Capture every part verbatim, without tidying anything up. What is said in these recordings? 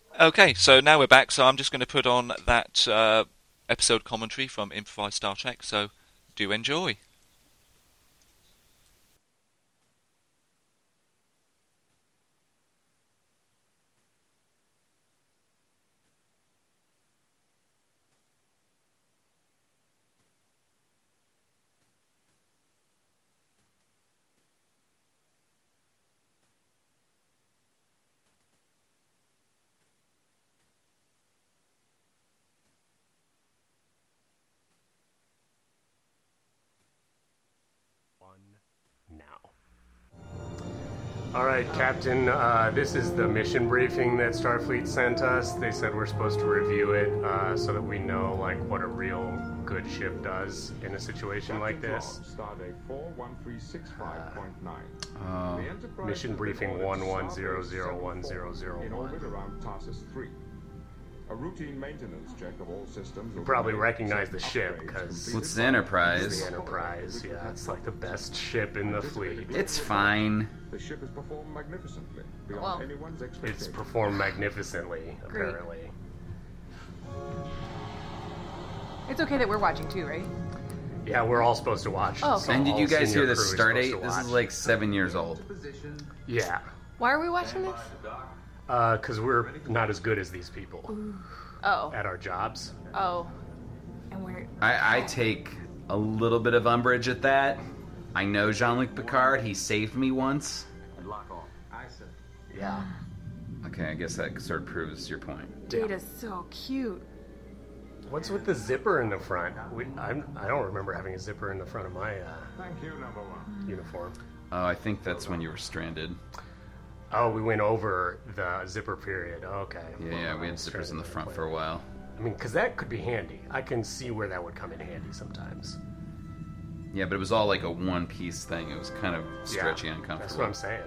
Okay, so now we're back, so I'm just going to put on that uh, episode commentary from Improvised Star Trek, so do enjoy. Now. All right, Captain, uh, this is the mission briefing that Starfleet sent us. They said we're supposed to review it uh, so that we know like what a real good ship does in a situation like this. Stardate four one three six five point nine. Uh, mission briefing one one zero zero one zero zero in one. orbit around Tarsus three. A routine maintenance check of all systems. You probably recognize the ship because What's the Enterprise? It's the Enterprise, yeah. It's like the best ship in the fleet. It's fine. The ship has performed magnificently beyond Well, anyone's expectations. It's performed magnificently, apparently. It's okay that we're watching too, right? Yeah, we're all supposed to watch. Oh, okay. So And did all you guys senior hear the crew is start supposed date? to This is watch. like seven years old. Yeah. Why are we watching this? Because uh, we're not as good as these people Oh. at our jobs. Oh. And we're. I, I take a little bit of umbrage at that. I know Jean-Luc Picard. He saved me once. Yeah. Okay, I guess that sort of proves your point. Data's so cute. What's with the zipper in the front? We, I'm, I don't remember having a zipper in the front of my uh, Thank you, number one. uniform. Oh, I think that's when you were stranded. Oh, we went over the zipper period. Okay. Yeah, yeah, we had zippers in the front for a while. I mean, because that could be handy. I can see where that would come in handy sometimes. Yeah, but it was all like a one-piece thing. It was kind of stretchy Yeah, and uncomfortable. That's what I'm saying.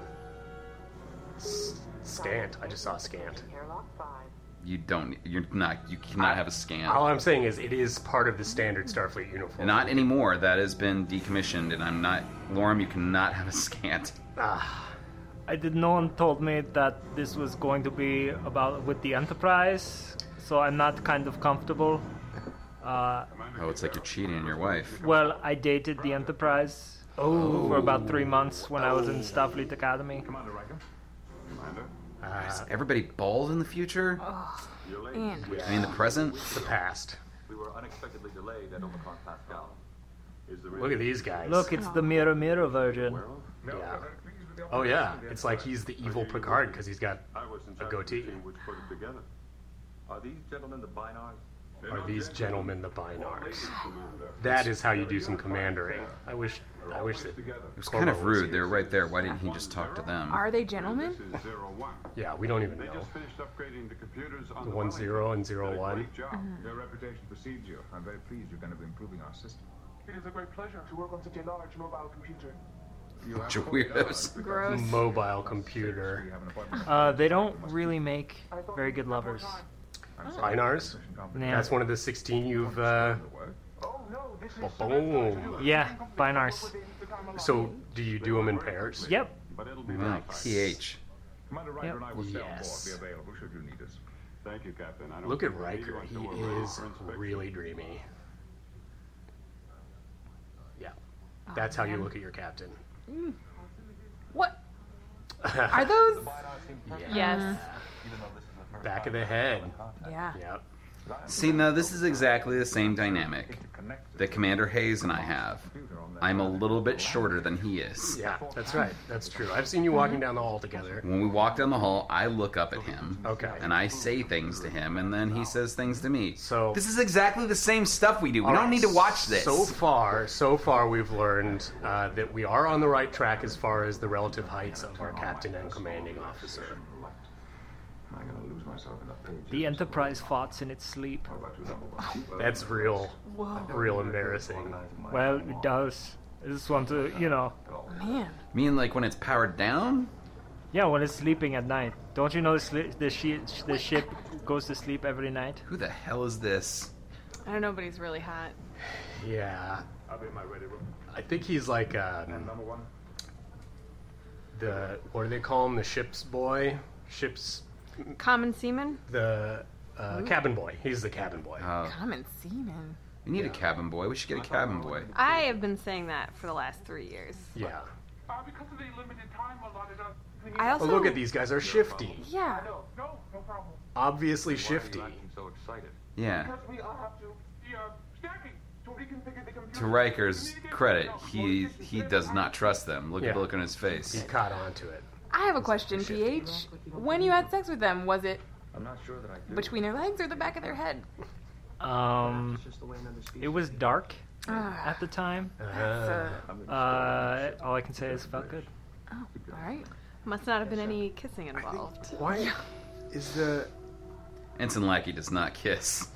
S- scant. I just saw scant. You don't. You're not. You cannot I- have a scan. All I'm saying is it is part of the standard Starfleet uniform. Not anymore. That has been decommissioned, and I'm not. Lorem, you cannot have a scant. Ah. I did. No one told me that this was going to be about with the Enterprise, so I'm not kind of comfortable. Uh, Oh, it's like you're cheating on your wife. well, I dated the Enterprise Oh. for about three months when I was in Starfleet Academy. Commander Riker. Commander. Is everybody bald in the future? And I mean, the present? The past. We were unexpectedly delayed at Omicron Pascal. Is the Look at these guys. Look, it's the Mirror Mirror version. Yeah. Oh yeah, it's like he's the evil Picard because he's got I was in a charge goatee. of the team which put it together. Are these gentlemen the Binars? Are these gentlemen the Binars? That is how you do some commandering. I wish, I wish that. It was kind of rude. They were right there. Why didn't he just talk to them? are they gentlemen? This is zero one. Yeah, we don't even They know. just finished upgrading the computers on The the one Wellington. zero and zero Did a one. great job. Your reputation precedes you. I'm very pleased you're going to be improving our system. It is a great pleasure to work on such a large mobile computer. You Bunch of weirdos. Gross. Mobile computer. You have an appointment. Uh, they don't really make very good lovers. I'm sorry. Binars. Yeah. That's one of the sixteen you've. Uh, Oh no, this is boom. Yeah, Binars. So, do you do them in pairs? Yep. But it'll be Nice. verified. C H. Commander Riker Yep. and I will stay on Yes. board. Be available should you need us. Thank you, Captain. I don't Look at think we'll need you Riker. He until we're ready is for inspection. really dreamy. Yeah, that's how you look at your captain. What? Are those? Yeah. Yes. Back of the head. Yeah. Yep. See, now this is exactly the same dynamic that Commander Hayes and I have. I'm a little bit shorter than he is. Yeah, that's right. That's true. I've seen you walking down the hall together. When we walk down the hall, I look up at him. Okay. And I say things to him, and then he says things to me. So- this is exactly the same stuff we do. We All don't right, need to watch this. So far, so far, we've learned uh, that we are on the right track as far as the relative heights of our captain and commanding officer. I'm going to lose myself in that page. The Enterprise farts in its sleep. How about you, number one? That's real, real embarrassing. Well, it does. I just want to, you know. Man. mean like when it's powered down? Yeah, when it's sleeping at night. Don't you know the, sli- the, shi- the ship goes to sleep every night? Who the hell is this? I don't know, but he's really hot. Yeah, I'll be in my ready room. I think he's like And um, number one? the what do they call him? The ship's boy, ship's Common seaman? The uh, cabin boy. He's the cabin boy. Oh, Common seaman. we need a cabin boy. We should get a cabin boy. I have been saying that for the last three years. Yeah. Uh, because of the limited time allotted us. I also Oh, look at these guys are shifty. Yeah. No, no, no problem. Obviously shifty. Why are you acting so excited? Yeah. Because we all have to. The, uh, stacking. To reconfigure the computer. To Riker's credit, he he does not trust them. Look at Yeah. the look on his He face. caught on to it. I have a question, P H. When you had sex with them, was it I'm not sure that I do. between their legs or the back of their head? Um, it was dark Ah, at the time. that's, uh, Uh, all I can say is felt good. oh, all right. Must not have been any kissing involved. Why is the Ensign Lackey does not kiss.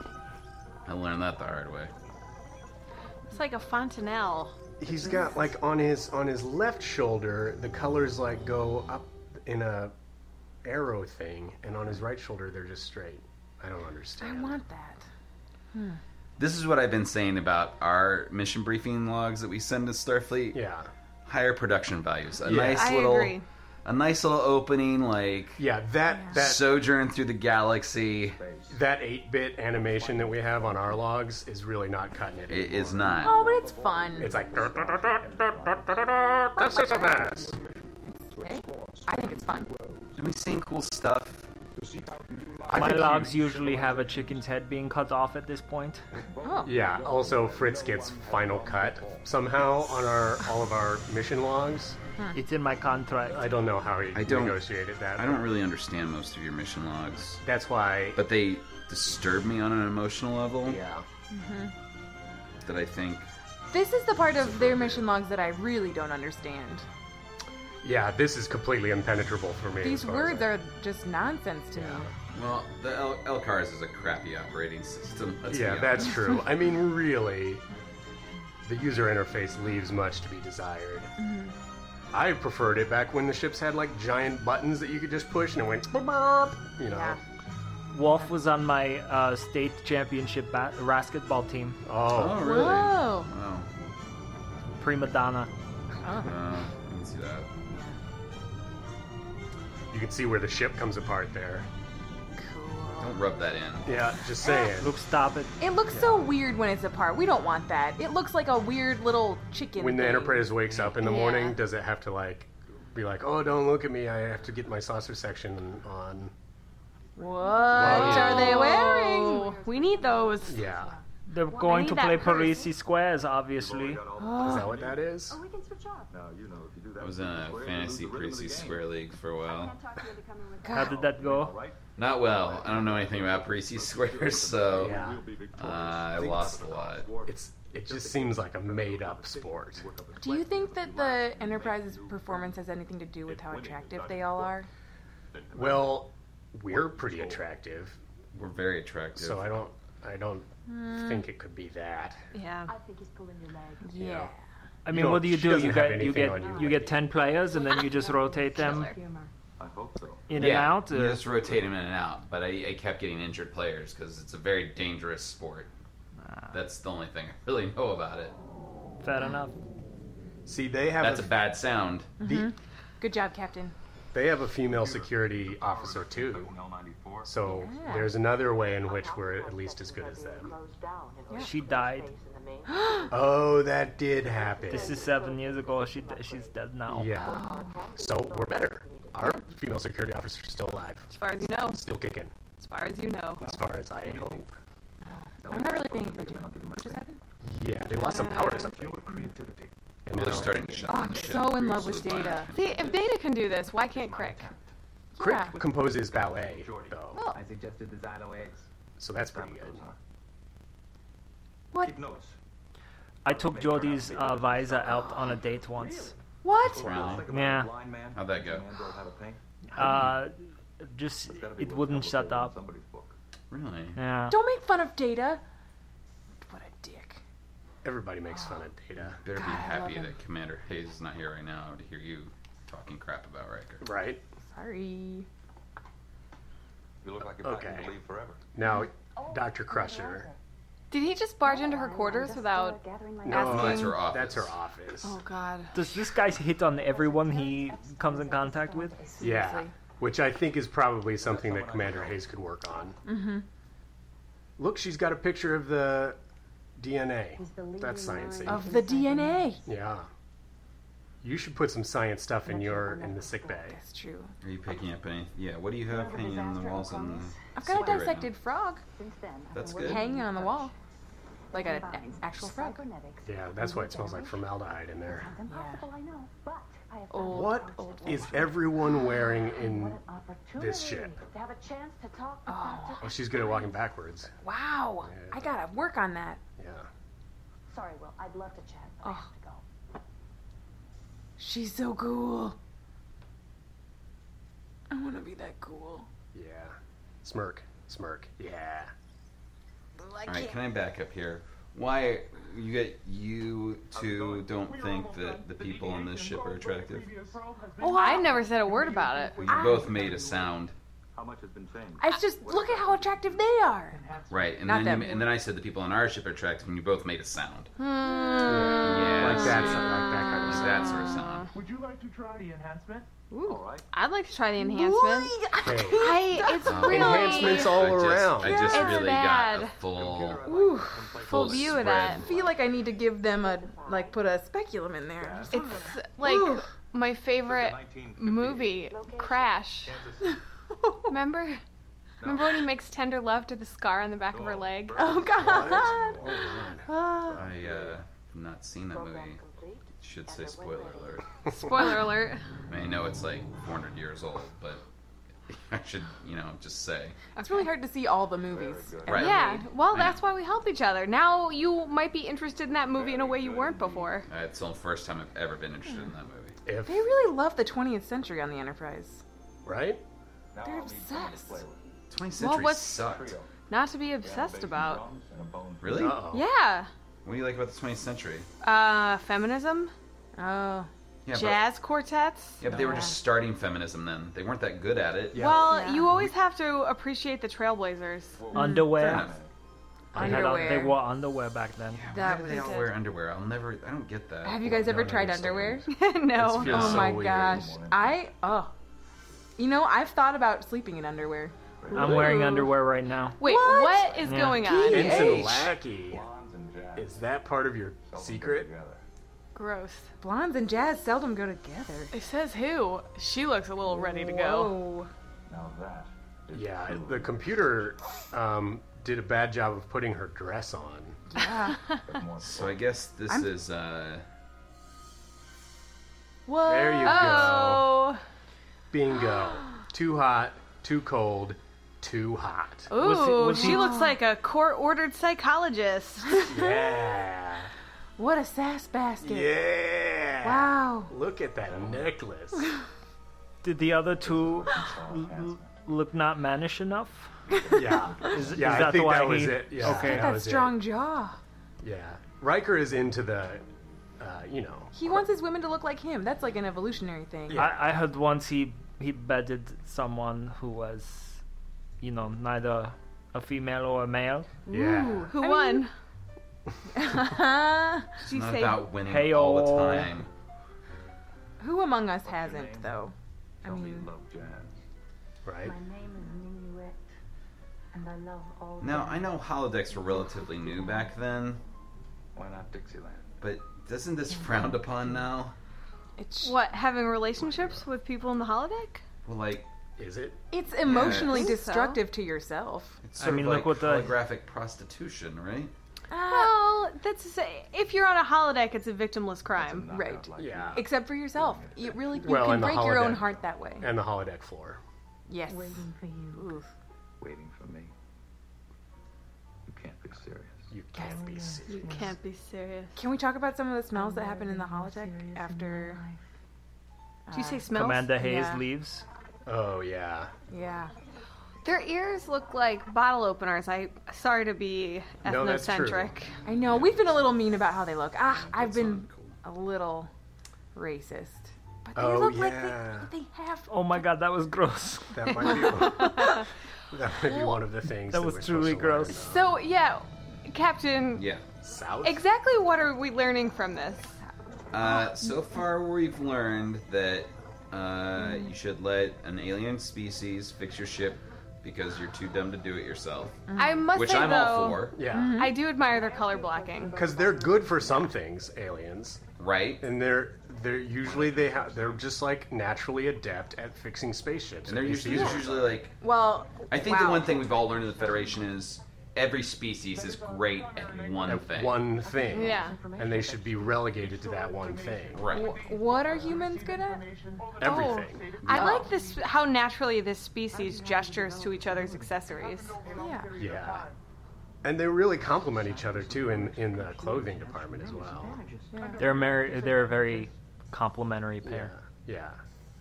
I learned that the hard way. It's like a fontanelle. he's got like on his on his left shoulder the colors like go up in a arrow thing, and on his right shoulder they're just straight. I don't I understand. want that. This is what I've been saying about our mission briefing logs that we send to Starfleet. Yeah. Higher production values. A Yeah. nice I little agree. a nice little opening, like Yeah, that that sojourn through the galaxy. that eight-bit animation that we have on our logs is really not cutting it. It is not. Oh, but it's fun. It's like that's such a mess. Okay. I think it's fun. Have we seen cool stuff? I My think logs usually have a chicken's head being cut off at this point. Oh. Yeah. Also, Fritz gets final cut somehow on our all of our mission logs. It's in my contract. I don't know how he I don't- negotiated that. I don't really understand most of your mission logs, That's why. but they disturb me on an emotional level. Yeah. That I think. This is the part of their mission logs that I really don't understand. Yeah. This is completely impenetrable for me. These as far words as I- are just nonsense to me. Well, the L- LCARS is a crappy operating system. Let's Yeah, be that's honest. true. I mean, really, the user interface leaves much to be desired. I preferred it back when the ships had like giant buttons that you could just push and it went, boop, boop, you know. Yeah. Wolf was on my uh, state championship ba- basketball team. Oh, Oh, really? Whoa. Wow. Prima donna. Uh, I can see that. you can see where the ship comes apart there. Cool. Don't rub that in. Yeah, just saying. Look, stop it. It looks so weird when it's apart. We don't want that. It looks like a weird little chicken. When the thing. Enterprise wakes up in the Yeah. morning, does it have to like be like, oh, don't look at me, I have to get my saucer section on? What are they wearing? We need those. Yeah. They're going need to that play purse. Parisi Squares, obviously. Is that what that is? Now, you know, if you do that, I was in a fantasy Parisi Square League for a while. How did that go? all right? Not well. I don't know anything about Parisi Squares, so Yeah. We'll be uh, victorious. I lost a lot. It's it just seems like a made-up sport. Do you think that the Enterprise's performance has anything to do with how attractive they all are? Well, we're pretty attractive, We're very attractive. so I don't I don't think it could be that. Yeah. I think he's pulling your leg. Yeah. I mean, No, what do you she do? doesn't You have get you anything get on you. you get ten players, and then you just rotate them Humor. I hope so. in yeah, and out. you Or? just rotate them in and out. But I, I kept getting injured players because it's a very dangerous sport. That's the only thing I really know about it. Fair enough. See, they have That's a, a bad sound. the, Good job, Captain. they have a female security officer too. So there's another way in which we're at least as good as them. Closed down in order She to put died. space in the main- Oh, that did happen. This is seven years ago. She she's dead now. Yeah. So we're better. Our female security officer's still alive, As far as you know. still kicking, As far as you know. as far as I know. I'm not really paying attention. What just happened? Yeah, they lost some power or something. And Well, they're now- starting to shut Oh, down I'm the ship. so in love with So it's fine. Data. See, if Data can do this, why can't Crick? Crick Yeah. composes ballet, though, Oh, I suggested the Xylo eggs. so that's pretty good. what? Keep notes. I took Jodie's uh, visor out on a date once. What? Really? Yeah. Blind man. How'd that go? Man don't have a paint. Uh, just It's gotta be it worth wouldn't a shut couple up. Somebody's book. Really? Yeah. Don't make fun of Data. What a dick. Everybody makes fun of Data, Better be God, I happy love that Commander Hayes is not here right now to hear you talking crap about Riker. right? Sorry. You look like you're packing Okay. to leave forever. Now, Doctor Crusher. Did he just barge into her quarters without No, asking? that's her office. That's her office. Oh God. Does this guy hit on everyone he comes in contact with? Yeah. Seriously. which I think is probably something that Commander Hayes could work on. Mm-hmm. Look, she's got a picture of the D N A. That's sciencey. Of the D N A. Yeah. You should put some science stuff in your in the sick bay. That's true. Are you picking up any? Yeah. What do you have hanging on the walls? On the I've got a display right dissected frog That's good. hanging on the wall, like an actual frog. Yeah, that's why it smells like formaldehyde in there. Impossible, I know, but I have Old, What old is everyone wearing in this ship? to have a chance to talk to Oh. Doctor Oh, she's good at walking backwards. Wow. I gotta work on that. Yeah. Sorry, Will. I'd love to chat, but I Oh. have to go. She's so cool. I want to be that cool. Yeah. Smirk. Smirk. Yeah. I All right, can I back up here? Why you get you two don't think that the people on this ship are attractive? Oh, I've never said a word about it. Well, you both made a sound, How much has been changed? It's just look at how attractive they are. right? And Not then them. you, and then I said the people on our ship are attractive, and you both made a sound. Hmm. Yeah, Like that, see? like that kind of like stuff. that sort of sound. Would you like to try the enhancement? All right. I'd like to try the enhancement. Hey. I, it's Um, really Enhancements all I just, around. I just It's really bad. got a full, Ooh, full full view of spread. that. I feel like I need to give them a like put a speculum in there. It's like Ooh. my favorite movie, Crash. Remember? Remember when he makes tender love to the scar on the back of her leg? Oh God. Oh, I uh, have not seen that movie. Should say spoiler alert. Spoiler alert. I mean, I know it's like four hundred years old, but I should, you know, just say. It's really hard to see all the movies. ever Right. Yeah, made. well, I that's know. why we help each other. Now you might be interested in that movie in a way you weren't before. Uh, it's the first time I've ever been interested in that movie. If They really love the twentieth century on the Enterprise. right? They're obsessed. twentieth Well, century what's- sucked. Not to be obsessed about. Really? Uh-oh. Yeah. What do you like about the twentieth century? Uh, feminism, Oh. Yeah, jazz quartets. But, yeah, but they were just starting feminism then. They weren't that good at it. Yeah. Well, Yeah. you always have to appreciate the trailblazers. Fair Underwear. enough. They, had, Underwear. they wore underwear back then. Yeah, That why do they was all it. wear underwear? I'll never. I don't get that. Have you guys ever don't tried understand. underwear? No. It feels Oh so my weird. gosh. I oh. You know, I've thought about sleeping in underwear. I'm wearing Ooh. underwear right now. Wait, What? what is Yeah. going on? Ensign H. Lackey. Is that part of your secret? Gross. Blondes and jazz seldom go together. It says who? She looks a little ready to go. Whoa. Now that is Yeah, the computer um, did a bad job of putting her dress on. Yeah. So I guess this I'm- is. uh What? There you go. Oh. Bingo. Too hot, too cold, too hot. Ooh, Was he- was she he- looks like a court-ordered psychologist. Yeah. What a sass basket. Yeah. Wow. Look at that necklace. Did the other two l- l- look not mannish enough? Yeah. Is, Yeah, is I that think why that was he... it. Yeah, Okay. that That was it. strong jaw. Yeah. Riker is into the, uh, you know. He wants his women to look like him. That's like an evolutionary thing. Yeah. I, I heard once he he bedded someone who was, you know, neither a female or a male. Yeah. Who I won? mean- It's She not say- about winning Hey-o. all the time. Who among us hasn't, though? I tell me you mean, love jazz. Right? My name is Minuet, and I love all Now jazz. I know holodecks were relatively new back then, Why not Dixieland? but isn't this frowned upon now? it's What, having relationships with people in the holodeck? Well, like Is it? it's emotionally I think so. destructive to yourself. it's I sort mean, of look like what the- holographic prostitution, right? Well, that's to say, if you're on a holodeck, it's a victimless crime. Right. Yeah. Except for yourself. You really you Well, can and the break your own holodeck. heart that way. And the holodeck floor. Yes. Waiting for you. Oof. Waiting for me. You can't be serious. You can't be You serious. can't be serious. Can we talk about some of the smells that happen in the holodeck after? Did you say uh, smells? Commander Hayes Yeah. leaves. Oh, yeah. Yeah. Their ears look like bottle openers. I sorry to be No, that's true. ethnocentric. I know. We've been a little mean about how they look. Ah, I've That's been not a little racist. But they Oh, look yeah. like they, they have. Oh my god, that was gross. That might be, that might be one of the things That that, was we're truly supposed to learn, gross. though. So yeah, Captain. Yeah. South? Exactly what are we learning from this? Uh, so far, we've learned that Uh, you should let an alien species fix your ship because you're too dumb to do it yourself. I must Which say, I'm though, all for. Yeah. I do admire their color blocking. Because they're good for some things, aliens. Right? And they're they're usually they have they're just like naturally adept at fixing spaceships. And they're usually, Yeah. it's usually like... Well, I think wow. the one thing we've all learned in the Federation is every species is great at one At thing. one thing. Yeah. And they should be relegated to that one thing. Right. Wh- What are humans good at? Everything. I like this how naturally this species gestures to each other's accessories. Yeah. Yeah. And they really complement each other too in, in the clothing department as well. They're mer- they're a very complementary pair. Yeah.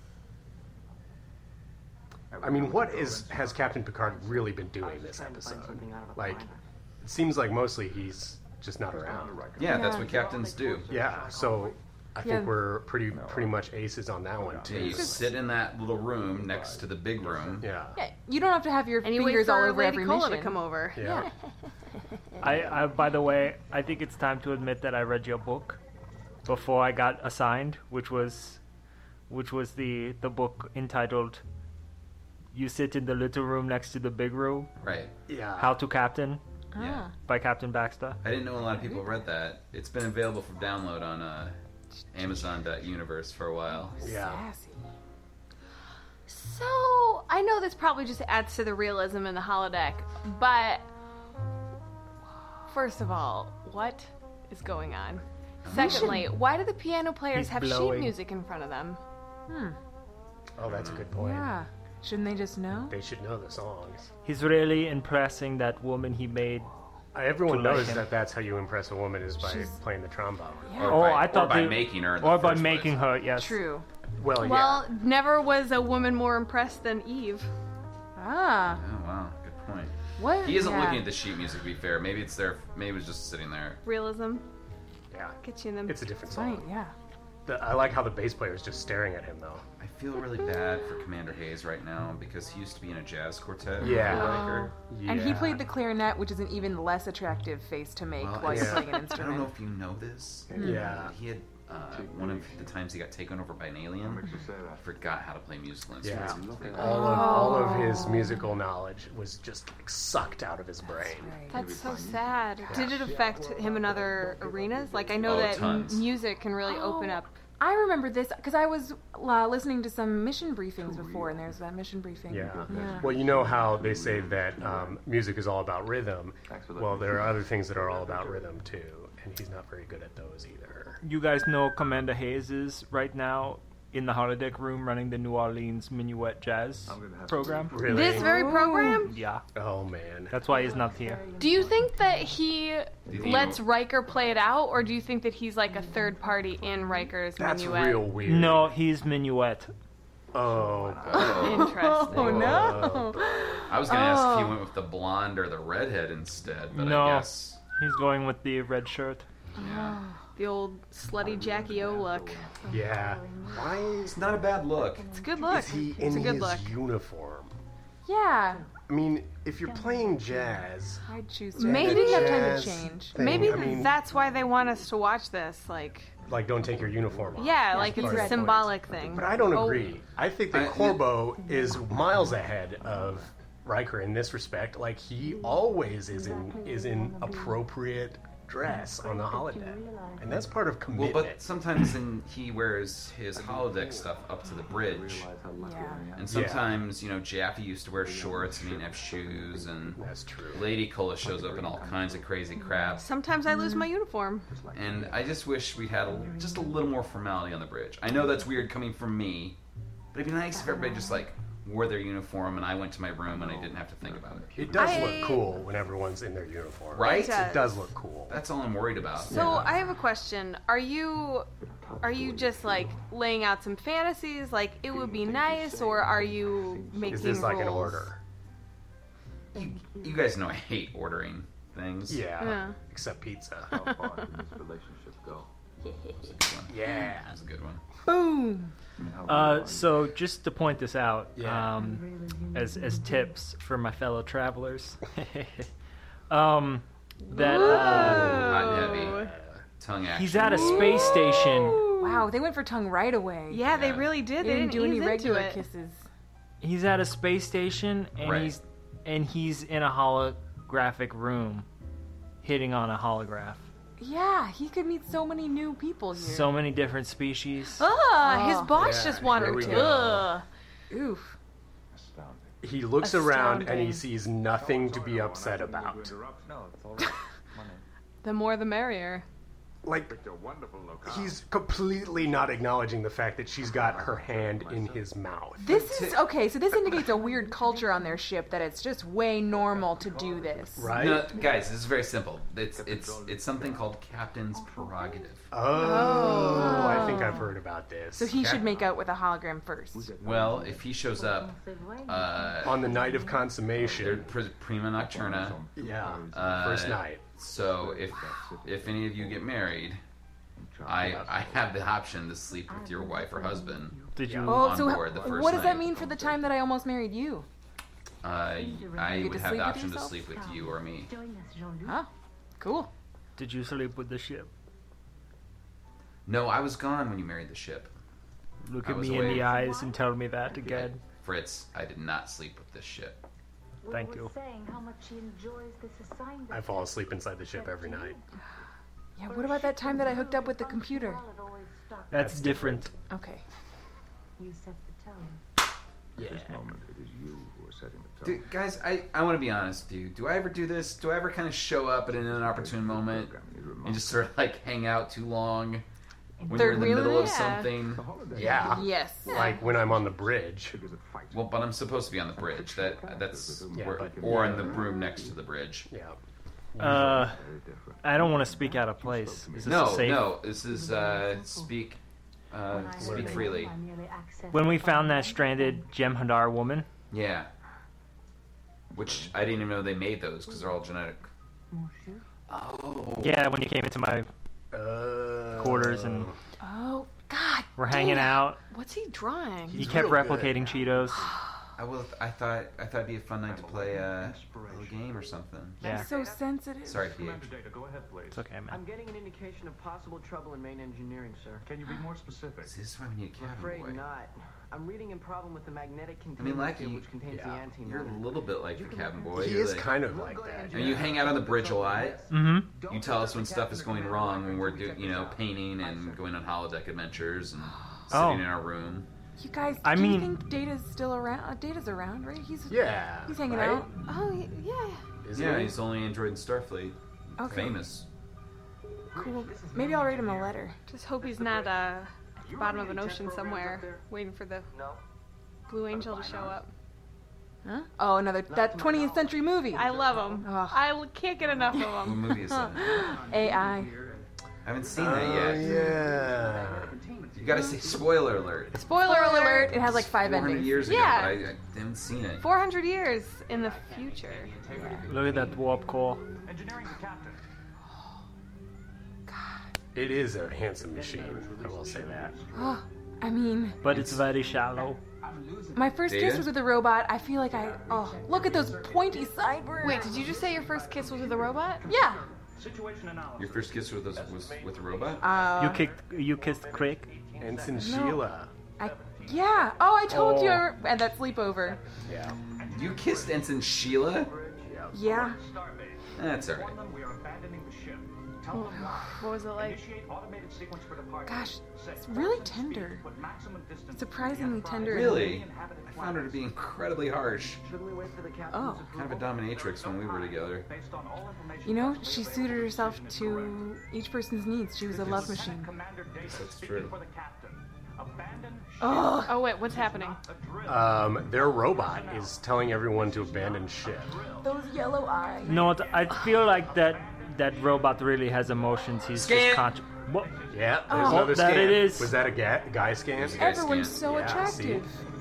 I mean, what is has Captain Picard really been doing this episode? Like, it seems like mostly he's just not around. Yeah, that's what captains do. Yeah, so I think Yeah. we're pretty pretty much aces on that one too. Yeah, you sit in that little room next to the big room. Yeah. Yeah, you don't have to have your And you wait fingers all for over Lady every Cola mission. to come over. Yeah. I, I, by the way, I think it's time to admit that I read your book before I got assigned, which was, which was the the book entitled "You Sit in the Little Room Next to the Big Room." Right. Yeah. How to Captain Yeah. by Captain Baxter. I didn't know a lot of people read that. It's been available for download on uh, Amazon dot universe for a while. Yeah. Sassy. So, I know this probably just adds to the realism in the holodeck, but first of all, what is going on? Secondly, why do the piano players He's have blowing. sheet music in front of them? Oh, that's a good point. Yeah. Shouldn't they just know? They should know the songs. He's really impressing that woman he made. Uh, Everyone To like knows him. that that's how you impress a woman is by She's- playing the trombone. Or Oh, by, I thought or by they- making her in the Or by first making place. her, yes. True. Well, yeah. Well, never was a woman more impressed than Eve. Ah. Oh, wow. Good point. What? He isn't yeah. looking at the sheet music, to be fair. Maybe it's there. Maybe it was just sitting there. Realism. Yeah. Get you in them. It's a different Right, song. yeah. The, I like how the bass player is just staring at him, though. I feel really bad for Commander Hayes right now because he used to be in a jazz quartet. with Yeah. Riker. Yeah. And he played the clarinet, which is an even less attractive face to make Well, while you're yeah. playing an I don't know instrument. if you know this. Yeah. He had uh, one of the times he got taken over by an alien. I forgot how to play musical Yeah. instruments. All of, all of his musical knowledge was just like, sucked out of his brain. That's so sad. Did it affect him in other arenas? Like, I know Oh, that m- tons. music can really open up. I remember this because I was uh, listening to some mission briefings before, and there's that mission briefing. Yeah. Yeah. Well, you know how they say that um, music is all about rhythm. Well, there are other things that are all about rhythm too, and he's not very good at those either. You guys know Commander Hayes is right now in the holodeck room running the New Orleans Minuet Jazz program. Really? This very program? Yeah, Oh man. that's why he's not here. Do you think that he you think lets he- Riker play it out, or do you think that he's like a third party in Riker's That's minuet? real weird. No, he's Minuet. Oh. Interesting. Oh no! I was going to ask if he Oh. went with the blonde or the redhead instead, but No. I guess. He's going with the red shirt. The old slutty Jackie O look. Yeah. Why It's not a bad look. It's a good look. is he It's in a good his look. uniform? Yeah, I mean, if you're playing jazz, I'd choose to. Maybe- I didn't have time Jazz to change. thing, Maybe I mean, that's why they want us to watch this. Like, like don't take your uniform off. yeah, like it's Part of a the symbolic thing. But I don't Oh, agree. I think that I- Corbo is miles ahead of Riker in this respect. Like he always is in is in appropriate dress on the holodeck, and that's part of Well, commitment. but sometimes in, he wears his holodeck stuff up to the bridge. Yeah. And sometimes, you know, Jaffe used to wear shorts and he didn't have shoes, and That's true. Lady Cola shows up in all kinds of crazy crap. Sometimes I lose my uniform. And I just wish we had a, just a little more formality on the bridge. I know that's weird coming from me, but it'd be nice if everybody just, like, wore their uniform and I went to my room and I didn't have to think about it. It does I- look cool when everyone's in their uniform. Right? It does. It does look cool. That's all I'm worried about. So I have a question. Are you are you just like laying out some fantasies like it would be nice, or are you making Is this like an rules? order? You, you guys know I hate ordering things. Yeah. Yeah. Except pizza. How far can this relationship go? That's a good one. Yeah. That's a good one. Boom. Uh, so just to point this out, Yeah. um, as as tips for my fellow travelers, um, that uh, Hot and heavy. tongue action. He's at a space station. Wow, they went for tongue right away. Yeah, they Yeah. really did. They They didn't do any ease into regular it. kisses. He's at a space station, and Right. he's and he's in a holographic room, hitting on a holograph. Yeah, he could meet so many new people here. So many different species. Ah, his Oh. boss Yeah, just wanted here we to. go. Ugh. Oof. Astounding. He looks around and he Astounding. sees nothing to be upset about. No, it's all right. Come on in. The more the merrier. Like, Picked a wonderful locale. he's completely not acknowledging the fact that she's got her hand in his mouth. This is okay. So this indicates a weird culture on their ship that it's just way normal to do this. Right? No, guys, this is very simple. It's it's it's something called Captain's Prerogative. Oh, I think I've heard about this. So he should make out with a hologram first. Well, if he shows up uh, On the night of they're consummation. pr- prima nocturna, Yeah. uh, First night. So if if any of you get married, I I have the option to sleep with your wife or husband. Did you? Oh, on so board the first what does that night. mean for the time that I almost married you? Uh, I You would get to have sleep the with option to yourself? sleep with you or me. Huh? Cool. Did you sleep with the ship? No, I was gone when you married the ship. Look I at was me in away. the eyes and tell me that again. Fritz, I did not sleep with this ship. Thank you. I fall asleep inside the ship every night. Yeah, what about that time that I hooked up with the computer? That's, That's different. Okay. You set the tone. Yeah. This moment, it is you who are setting the tone. Dude, guys, I, I want to be honest with you. Do I ever do this? Do I ever kind of show up at an inopportune moment and just sort of like hang out too long when They're you're in the really- middle of yeah. something? Yeah. Yes. Like when I'm on the bridge. Well, but I'm supposed to be on the bridge. That that's Yeah, where, but- or in the room next to the bridge. Yeah. Uh, I don't want to speak out of place. Is this a No, safe? no. This is uh, speak uh, speak freely. When we found that stranded Jem'Hadar woman, Yeah. Which I didn't even know they made those because they're all genetic. Oh. yeah, when you came into my Uh, quarters and Oh God. we're hanging damn. out, What's he drawing? you kept real good. replicating Cheetos. I will. I thought. I thought it'd be a fun night to play uh, a little game or something. Yeah, He's so sensitive. Sorry, P H. Data, go ahead, please. it's okay, man. I'm getting an indication of possible trouble in main engineering, sir. Can you be more specific? This is why we need a I'm cabin afraid boy. not. I'm reading in problem with the magnetic I containment mean, Lackey, field which contains the yeah. antimatter. You're a little bit like the cabin boy. He You're is like- kind of like that. I mean, you hang out on the bridge a lot. Mm-hmm. You tell us when stuff is going wrong when we're, do, you know, painting and going on holodeck adventures and sitting Oh. in our room. You guys, I do mean- you think Data's still around? Uh, Data's around, right? He's Yeah. he's hanging right? out. Oh, y- yeah. Isn't Yeah, he? he's the only android in Starfleet. Okay. Famous. Cool. Maybe I'll write him a letter. Just hope he's not uh, at the bottom of an ocean somewhere, waiting for the No. Blue Angel to show up. Huh? Oh, another that twentieth century movie. I love him. Ugh. I l- can't get enough of What him. movie is that? A I. I haven't seen Oh, that yet. yeah. You gotta say spoiler alert. Spoiler alert! It has like five four hundred endings. years ago, Yeah. but I, I haven't seen it. four hundred years in the future. Look at that warp core. Engineering's the captain. It is a handsome machine. I will say that. Oh, I mean, But it's very shallow. my first Data? kiss was with a robot. I feel like I. Oh, look at those pointy sideburns. Wait, did you just say your first kiss was with a robot? Yeah. Situation analysis. Your first kiss with us was with a robot? Uh, You kicked. You kissed Crick. Ensign Sheila. I. Yeah. Oh, I told you Oh. I re- at that sleepover. Yeah. You kissed Ensign Sheila? Yeah. Starbase. That's alright. Warn them we are abandoning the ship. Tell them why. What was it like? Initiate automated sequence for departure. Gosh, Set it's really course and speed, tender. but maximum distance Surprisingly to the tender. Really? inhabited I found her to be incredibly harsh. Shouldn't we wait for the captain's Oh. Kind of a dominatrix when we were together. Based on all information You know, possibly she available suited to herself the to each person's needs. She was a love machine. Commander Data That's speaking true. for the captain. Abandon ship. Oh. Oh wait, what's happening? A drill. Um, their robot is telling everyone to abandon ship. Those yellow eyes. No, th- I feel like that that robot really has emotions. He's Scan. just conscious. What? Yeah, Oh. there's another That scan. it is. Was that a ga- guy scan? There's a guy Everyone's scan. so Yeah, attractive.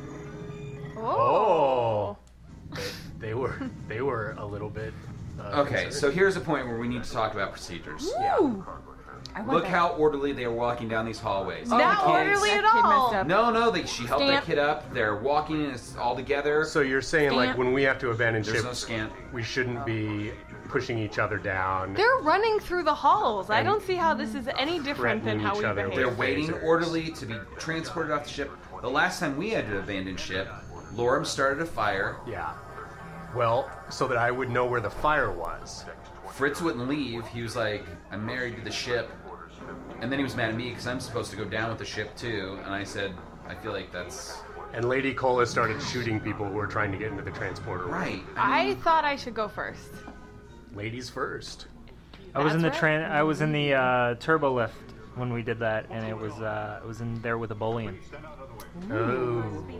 Oh. They, they were they were a little bit. Uh, Okay, concerned. so here's a point where we need to talk about procedures. Ooh. I want Look that. how orderly they are walking down these hallways. Oh, Not the kids. orderly That at kid all. messed up. No, no, they, she helped Stamp. that kid up. They're walking it's all together. So you're saying like Stamp. when we have to abandon There's ship, no scan. we shouldn't be pushing each other down. They're running through the halls. I don't see how this is any different than how we behave. They're waiting orderly to be transported off the ship. The last time we had to abandon ship, Lorem started a fire. Yeah. Well, so that I would know where the fire was. Fritz wouldn't leave. He was like, I'm married to the ship. And then he was mad at me because I'm supposed to go down with the ship too. And I said, I feel like that's... And Lady Cola started shooting people who were trying to get into the transporter room. Right. I, mean, I thought I should go first. Ladies first. I was That's in the right. train. I was in the uh, turbo lift when we did that, and it was uh, it was in there with a bullion. Oh.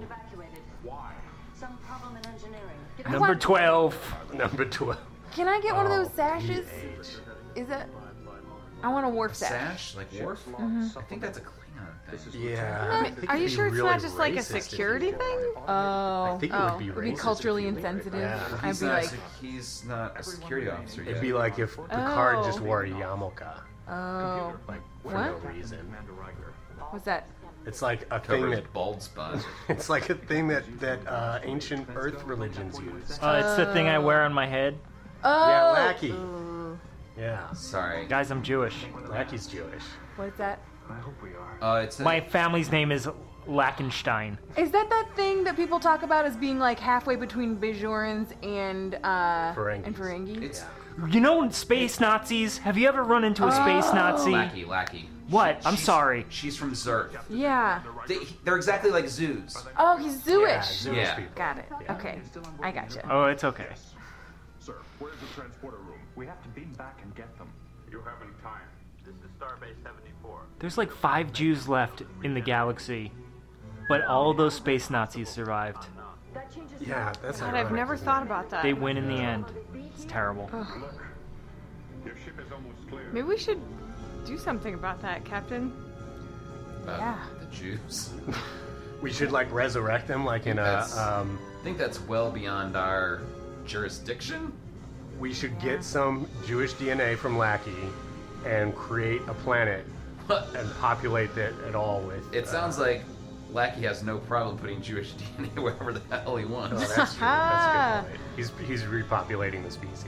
Number twelve. Number twelve. Can I get one of Oh, those sashes? Is that? I want a wharf sash. Sash? Like Worf? Mhm. I think that's a Klingon thing. Yeah. I I mean, think Are it'd you be sure it's really not just like a racist if you security did. thing? Oh, I think it oh, would be it'd be racist culturally if you did insensitive. that. Yeah. I'd He's be not, like, he's not a security officer yet. It'd be like if Picard Oh. just wore a yarmulke. oh, Like, for What? no reason. what's that? It's like a Cover thing his that... bald spot. It's like a thing that, that uh, ancient Earth religions used. Uh, it's the thing I wear on my head. Oh, Yeah, lackey. Ooh. Yeah. Sorry. Guys, I'm Jewish. Lackey's Jewish. What's that? Uh, it's a, My family's name is Lackenstein. Is that that thing that people talk about as being like halfway between Bajorans and uh Ferengis. and Ferengi? It's You know space Nazis? Have you ever run into a space Nazi? Lackey, Lackey. What? I'm She's- sorry. She's from Zerg. Yeah. They, they're exactly like zoos. Oh, he's Zewish. Yeah, Zewish Yeah. people. Got it. Okay, I gotcha. Oh, it's okay. Sir, where's the transporter room? We have to beam back and get them. You haven't time. This is Starbase seventy-four. There's like five Jews left in the galaxy, but all those space Nazis survived. Yeah, that's God, ironic, I've never isn't thought it? about that. They win in the end. It's terrible. Your ship is almost clear. Maybe we should do something about that, Captain. Uh, Yeah. The Jews. We should, like, resurrect them, like in a... That's- Um, I think that's well beyond our jurisdiction. we should get some Jewish D N A from Lackey and create a planet and populate it at all with... It uh, sounds like Lackey has no problem putting Jewish D N A wherever the hell he Oh, wants. that's true. That's a good point. He's, he's repopulating the species.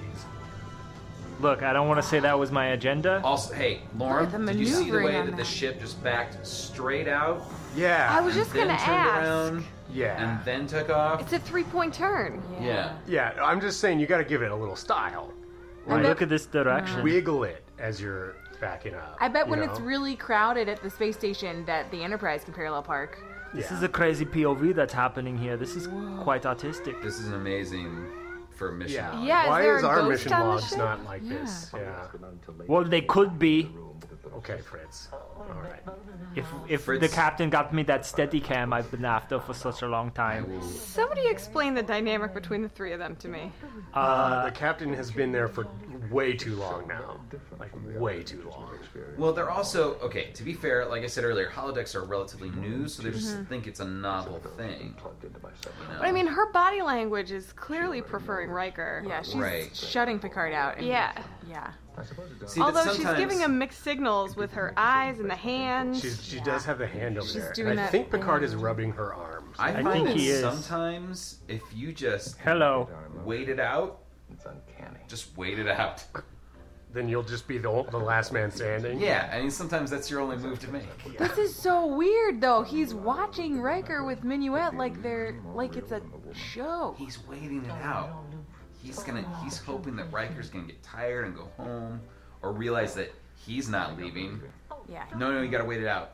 Look, I don't want to say that was my agenda. Also, hey, Look at the Lauren, did you see the maneuvering way on that the that. ship just backed straight out? Yeah. I was just then gonna turned ask. around Yeah. and then took off? It's a three-point turn. Yeah. Yeah, I'm just saying you got to give it a little style. Right. Look at this direction. Wiggle it as you're backing up. I bet you when know? it's really crowded at the space station that the Enterprise can parallel park. This Yeah. is a crazy P O V that's happening here. This is quite autistic. This is amazing for a mission. Yeah. Yeah, is Why there is a our ghost mission on the logs ship? not like Yeah. this? Yeah. Well, they could be. Okay, Fritz. All right. If if Fritz- the captain got me that steady cam I've been after for such a long time. Somebody explain the dynamic between the three of them to me. Uh, the captain has been there for way too long now. Like, way too long. Well, they're also, okay, to be fair, like I said earlier, holodecks are relatively new, so they just think it's a novel thing. You know? But I mean, her body language is clearly preferring Riker. Yeah, she's Right. shutting Picard out. And, Yeah. Yeah. See, but Although she's sometimes- giving him mixed signals with her eyes and the hands. She's, she does have the hand over She's there. doing And I that think Picard thing. is rubbing her arms. I, I find think that he is. sometimes if you just Hello. wait it out, It's uncanny. just wait it out. Then you'll just be the, ol- the last man standing. Yeah, I mean, sometimes that's your only move to make. This is so weird, though. He's watching Riker with Minuet like they're like it's a show. He's waiting it out. He's gonna. He's hoping that Riker's gonna get tired and go home, or realize that he's not leaving. Yeah. No, no, you gotta wait it out.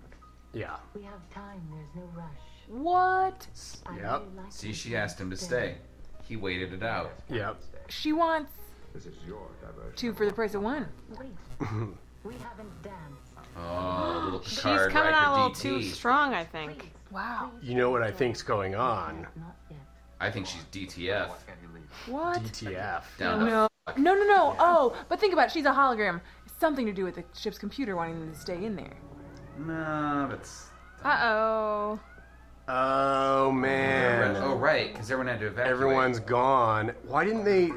Yeah. We have time, there's no rush. What? I Yep. really like See, you she asked him to stay. stay. He waited it out. Yep. She wants This is your diversion. two for the price of one. Wait, we haven't danced. Oh, little She's Picard, coming out a Riker little D too T. strong, I think. Wow. You know what I think's going on? Not yet. I think she's D T F. What? D T F. Down the No. fuck. No, no, no. Oh, but think about it. She's a hologram. It's something to do with the ship's computer wanting them to stay in there. No, that's. Uh-oh. Oh, man. Oh, right, because everyone had to evacuate. Everyone's gone. Why didn't they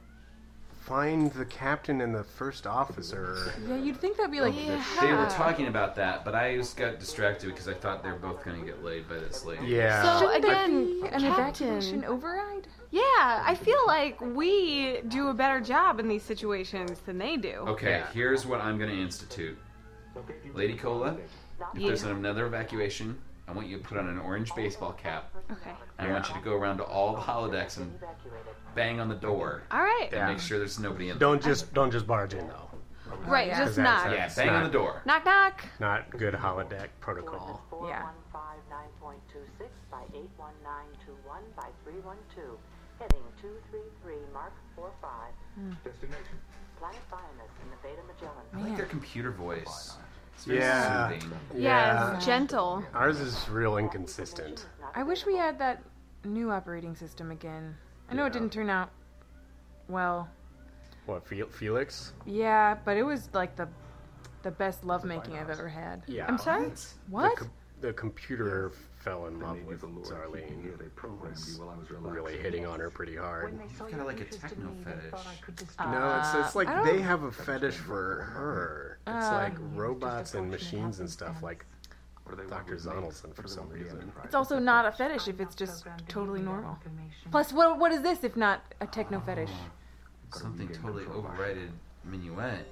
find the captain and the first officer? Yeah, you'd think that'd be like. They were talking about that, but I just got distracted because I thought they were both going to get laid by this lady. Yeah. So Shouldn't there again, be an Captain. evacuation override? Yeah, I feel like we do a better job in these situations than they do. Okay, Yeah. here's what I'm going to institute. Lady Cola, if Yeah. there's another evacuation, I want you to put on an orange baseball cap. Okay. And I want you to go around to all the holodecks and bang on the door. All right. And Yeah. make sure there's nobody in Don't just don't just barge in though. Right, yeah. just 'Cause that's knock. a- Yeah, It's bang on not- the door. Knock, knock. Not good holodeck protocol. Yeah. one five nine point two six by eight one nine two one by three one two. Heading two three three, Mark four five. Destination. Planet Bionus in the Beta Magellan. I like their computer voice. It's very Yeah. soothing. Yeah, it's gentle. Ours is real inconsistent. I wish we had that new operating system again. I know it didn't turn out well. What, Fe- Felix? Yeah, but it was like the the best lovemaking I've ever had. Yeah. I'm sorry? What? The, com- the computer fell in love with Zarlene. Was really hitting on her pretty hard. You've got like a techno fetish. No, it's it's like I don't- they have a fetish for her. It's Uh, like robots and machines and stuff, like Doctor Zonelson for some reason. It's also not a fetish if it's just totally normal. Plus, what what is this if not a techno fetish? Something totally overrated minuet.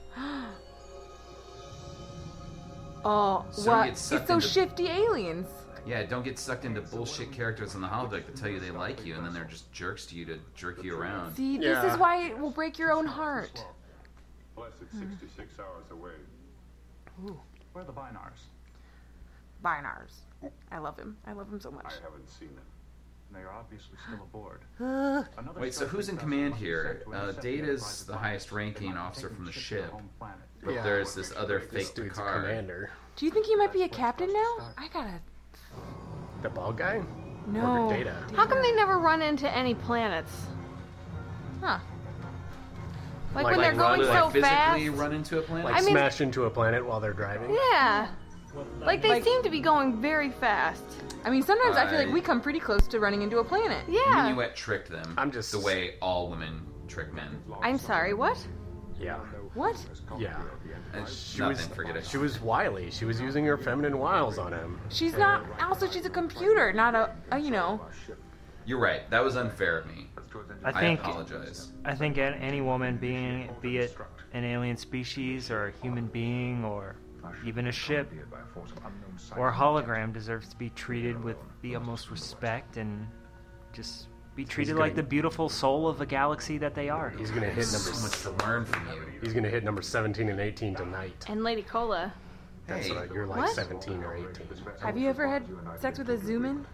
Oh, So what? you get It's sucked those into- shifty aliens. Yeah, don't get sucked into bullshit characters on the holodeck that tell you they like you, and then they're just jerks to you to jerk you around. See, Yeah. this is why it will break your own heart. Plus, it's sixty-six hours away. Where are the Binars? Binars. I love him. I love him so much. I haven't seen them. They are obviously still aboard. Uh, Another Wait, so Starfleet who's in vessel command must be here? sent to Uh, intercept the Data's Enterprise the highest ranking and officer taking from the to ship. their home planet. But Yeah. there's this other This fake dude's a Picard. commander. do you think he might be a captain now? I gotta. The bald guy? No. Or Data? How come they never run into any planets? Huh. Like, Like- when they're like going Like so physically fast? run into a planet? Like I mean- smash into a planet while they're driving? Yeah. Like they Like- seem to be going very fast. I mean, sometimes I feel like I- we come pretty close to running into a planet. Yeah. Minuet tricked them. I'm just- the way all women trick men. I'm sorry, what? Yeah. What? Yeah. And She nothing, was, forget it. she was wily. She was using her feminine wiles on him. She's not. Also, she's a computer, not a, a you know. You're right. That was unfair of me. I I think apologize. I think an- any woman, being be it an alien species or a human being or even a ship or a hologram, deserves to be treated with the utmost respect and just be treated gonna- like the beautiful soul of the galaxy that they are. He's gonna hit So number. much to learn from you. He's gonna hit number seventeen and eighteen tonight. And Lady Cola. That's Hey. right. You're like What? seventeen or eighteen. Have you ever had sex with a zoom in?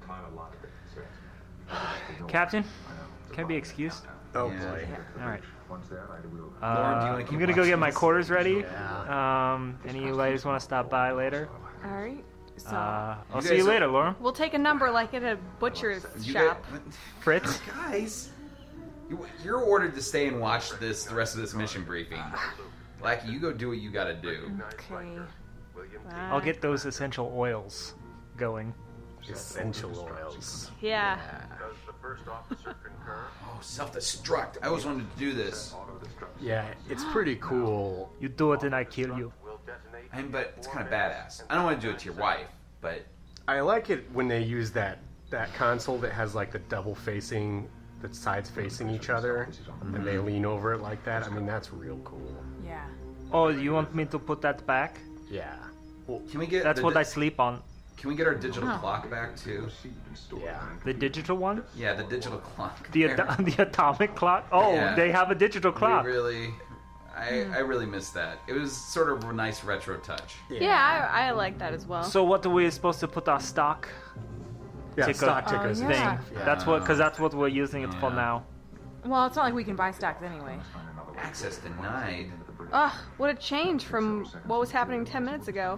Captain, can I be excused? Oh Yeah. boy. All right. Lauren, do you Uh, wanna I'm keep gonna go get my watching? quarters ready. Yeah. Um, any of you ladies want to stop by later? All right. So. Uh, I'll You see you guys are- later, Laura. We'll take a number like at a butcher's You shop. guys, Fritz. guys, you, you're ordered to stay and watch this the rest of this mission briefing. Lackey, you go do what you gotta do. okay. I'll get those essential oils going. Essential oils. Yeah. Does the first officer concur? Oh, self-destruct. I always wanted to do this. Yeah, it's pretty cool. You do it and I kill you. Will detonate. I mean, but it's kind of badass. I don't want to do it to your wife, but I like it when they use that that console that has like the double facing, the sides facing each other, and they lean over it like that. I mean, that's real cool. Yeah. Oh, you want me to put that back? Yeah. can we get That's the what di- I sleep on. Can we get our digital clock back too? Yeah. The digital one? Yeah, the digital clock. The There. ad- the atomic clock? Oh, Yeah. they have a digital clock. We really, I, I really missed that. It was sort of a nice retro touch. Yeah, I, I like that as well. So what are we supposed to put our stock Yeah, ticker stock tickers. Oh, thing? yeah. That's what, because that's what we're using it for Yeah. now. Well, it's not like we can buy stocks anyway. Access denied. Ugh, what a change from what was happening ten minutes ago.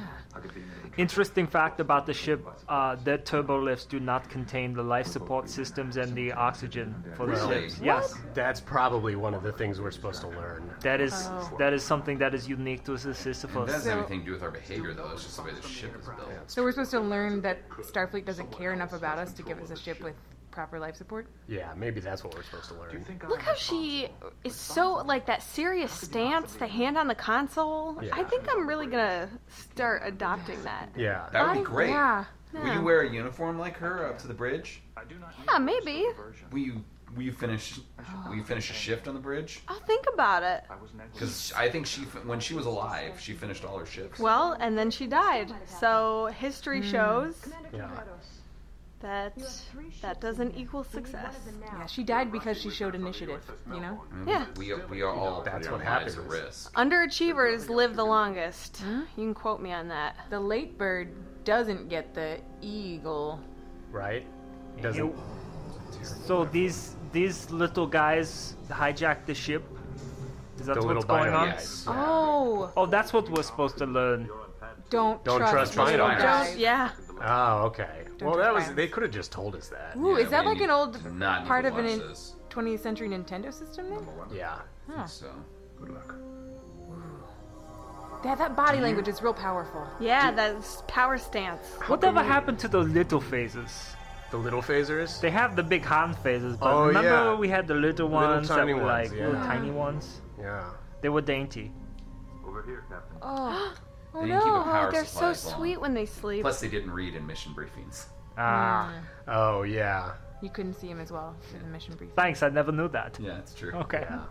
Interesting fact about the ship: uh, their turbo lifts do not contain the life support systems and the oxygen for the Really? ships. Yes, That's probably one of the things we're supposed to learn. that is Oh. that is something that is unique to the It Sisyphus. doesn't have anything to do with our behavior, though. It's just the way the ship is built. So we're supposed to learn that Starfleet doesn't care enough about us to give us a ship with proper life support. Yeah, maybe that's what we're supposed to learn. Look how she is so, like, that serious stance, the hand on the console. Yeah. I think I'm really gonna start adopting that. Yeah. That would be I- great. Yeah. Will you wear a uniform like her up to the bridge? Yeah, maybe. Will you will you finish will you finish a shift on the bridge? I'll think about it. Because I think she when she was alive, she finished all her shifts. Well, and then she died. So history shows Yeah. that that doesn't equal success. Yeah, she died because she showed initiative, you know? Yeah. We we are all That's putting what our lives at happens. risk. Underachievers live the longest. You can quote me on that. The late bird doesn't get the eagle. Right? Doesn't. So these these little guys hijacked the ship. Is that The what's little going bio on? guys. Oh, Oh, that's what we're supposed to learn. don't, Don't trust, trust the little Rhino. guys. Don't, yeah. Oh, okay. Don't Well, trust that was. violence. They could have just told us that. Ooh, Yeah, is that we like need an old to not need part to of an watch in- this. twentieth century Nintendo system then? Yeah. Huh. So Good luck. Yeah, that body language is real powerful. Yeah, that's power stance. Whatever happened to those little phases? The little phasers. They have the big hand phases, but Oh, remember yeah. we had the little Little ones tiny that were ones, like yeah. little tiny ones. Yeah. They were dainty. Over here, Captain. Oh, Oh They didn't keep a no, power they're supply so as long. sweet when they sleep. plus they didn't read in mission briefings. Ah, Oh yeah. you couldn't see him as well in the mission briefing. thanks. I never knew that. Yeah, it's true. Okay. Yeah.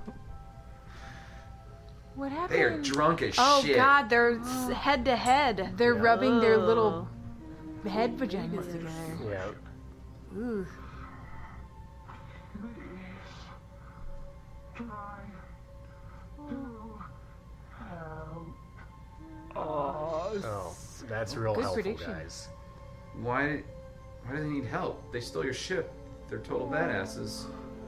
What happened? They are drunk as Oh shit. god, they're s head to head. They're rubbing their Oh. little head vaginas together. Yeah. Ooh. Oh, Oh, that's real Good helpful, prediction. guys. Why why do they need help? They stole your ship. They're total badasses.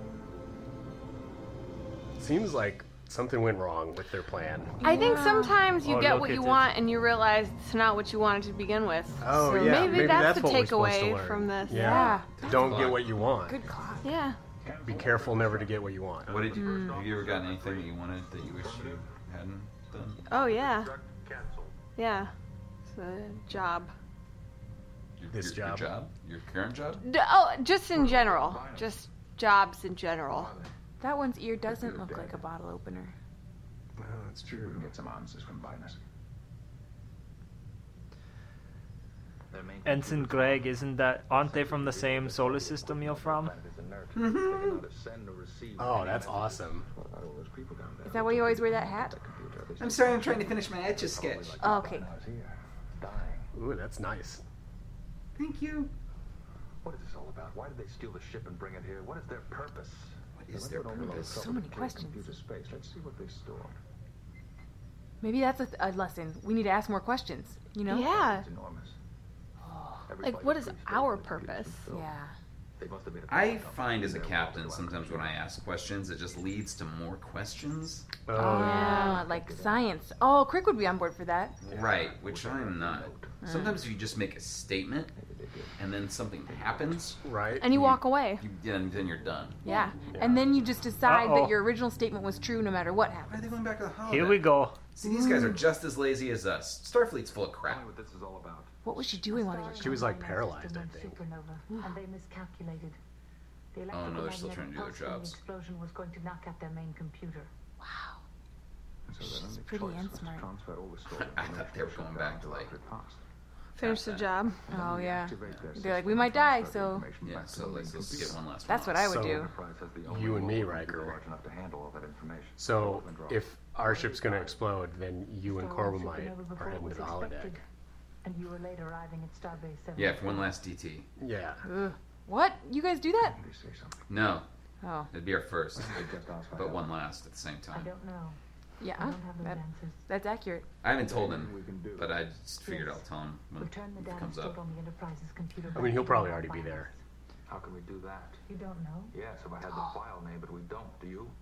Seems like something went wrong with their plan. I think sometimes you Oh, get look what at you it. want and you realize it's not what you wanted to begin with. Oh so yeah. maybe, that's, what the we're supposed to takeaway learn. from this. Yeah. Yeah. Don't get what you want. Good clock. Yeah. Be careful never to get what you want. What did you have you ever gotten anything that you wanted that you wish you hadn't done? Oh yeah. Yeah. It's a job. Your, This your, job. Your job? Your current job? D- oh, just in general. Just jobs in general. That one's ear doesn't look like a bottle opener. Oh, that's We true. can get some answers from Binus. Ensign Greg, isn't that? Aren't they from the same solar system you're from? Oh, that's awesome. Is that why you always wear that hat? I'm sorry, I'm trying to finish my Etch a Sketch. Oh, okay. Ooh, that's nice. Thank you. What is this all about? Why did they steal the ship and bring it here? What is their purpose? What is their purpose? So many questions. Computer space. Let's see what they store. Maybe that's a, a lesson. We need to ask more questions. You know? Yeah. It's enormous. Like, what is our purpose? Yeah. They must have made a I find as a captain, sometimes when I ask questions, it just leads to more questions. Oh, Ah, like science. Oh, Crick would be on board for that. Right, which I'm not. Sometimes you just make a statement, and then something happens, right. And you walk away. you, then, then you're done. Yeah. And then you just decide Uh-oh. that your original statement was true no matter what Why are happened. they going back to the holodeck? Here we go. See, these guys are just as lazy as us. Starfleet's full of crap. what this is all about. What was she doing while they were She was like paralyzed, I think. Supernova, and they miscalculated. The Oh, no, they're still trying to do their electromagnetic pulse from jobs. The explosion was going to knock out their main computer. Wow. And so She's their only pretty choice and was to smart. transfer all the stored I thought they were going back to, like, fast. Finish the job. Oh, yeah. Activate their They're like, system we and might die, transfer the so... information Yeah, back to so the main let's, let's computer. get one last That's what I would So- do. Enterprise has the only You and me, mobile Riker. computer large enough to handle all that information. So Open draw. if our ship's gonna explode, then you and Starlight Corbomite supernova before are it heading was to the holodeck. expected, and you were late arriving at Starbase seven. Yeah, for one last D T. Yeah. Ugh. What? You guys do that? They say something. No, Oh. it'd be our first, They just ask for but help. one last at the same I time. don't know. Yeah. I don't have those That, answers. that's accurate. I haven't told him, We can do. but I just figured Yes. I'll tell him when Return the it data comes stored up. on the Enterprise's computer. I mean, he'll back to probably the already be Binus. there. How can we do that? You don't know? Yes, if I had the file name, but we don't. Do you?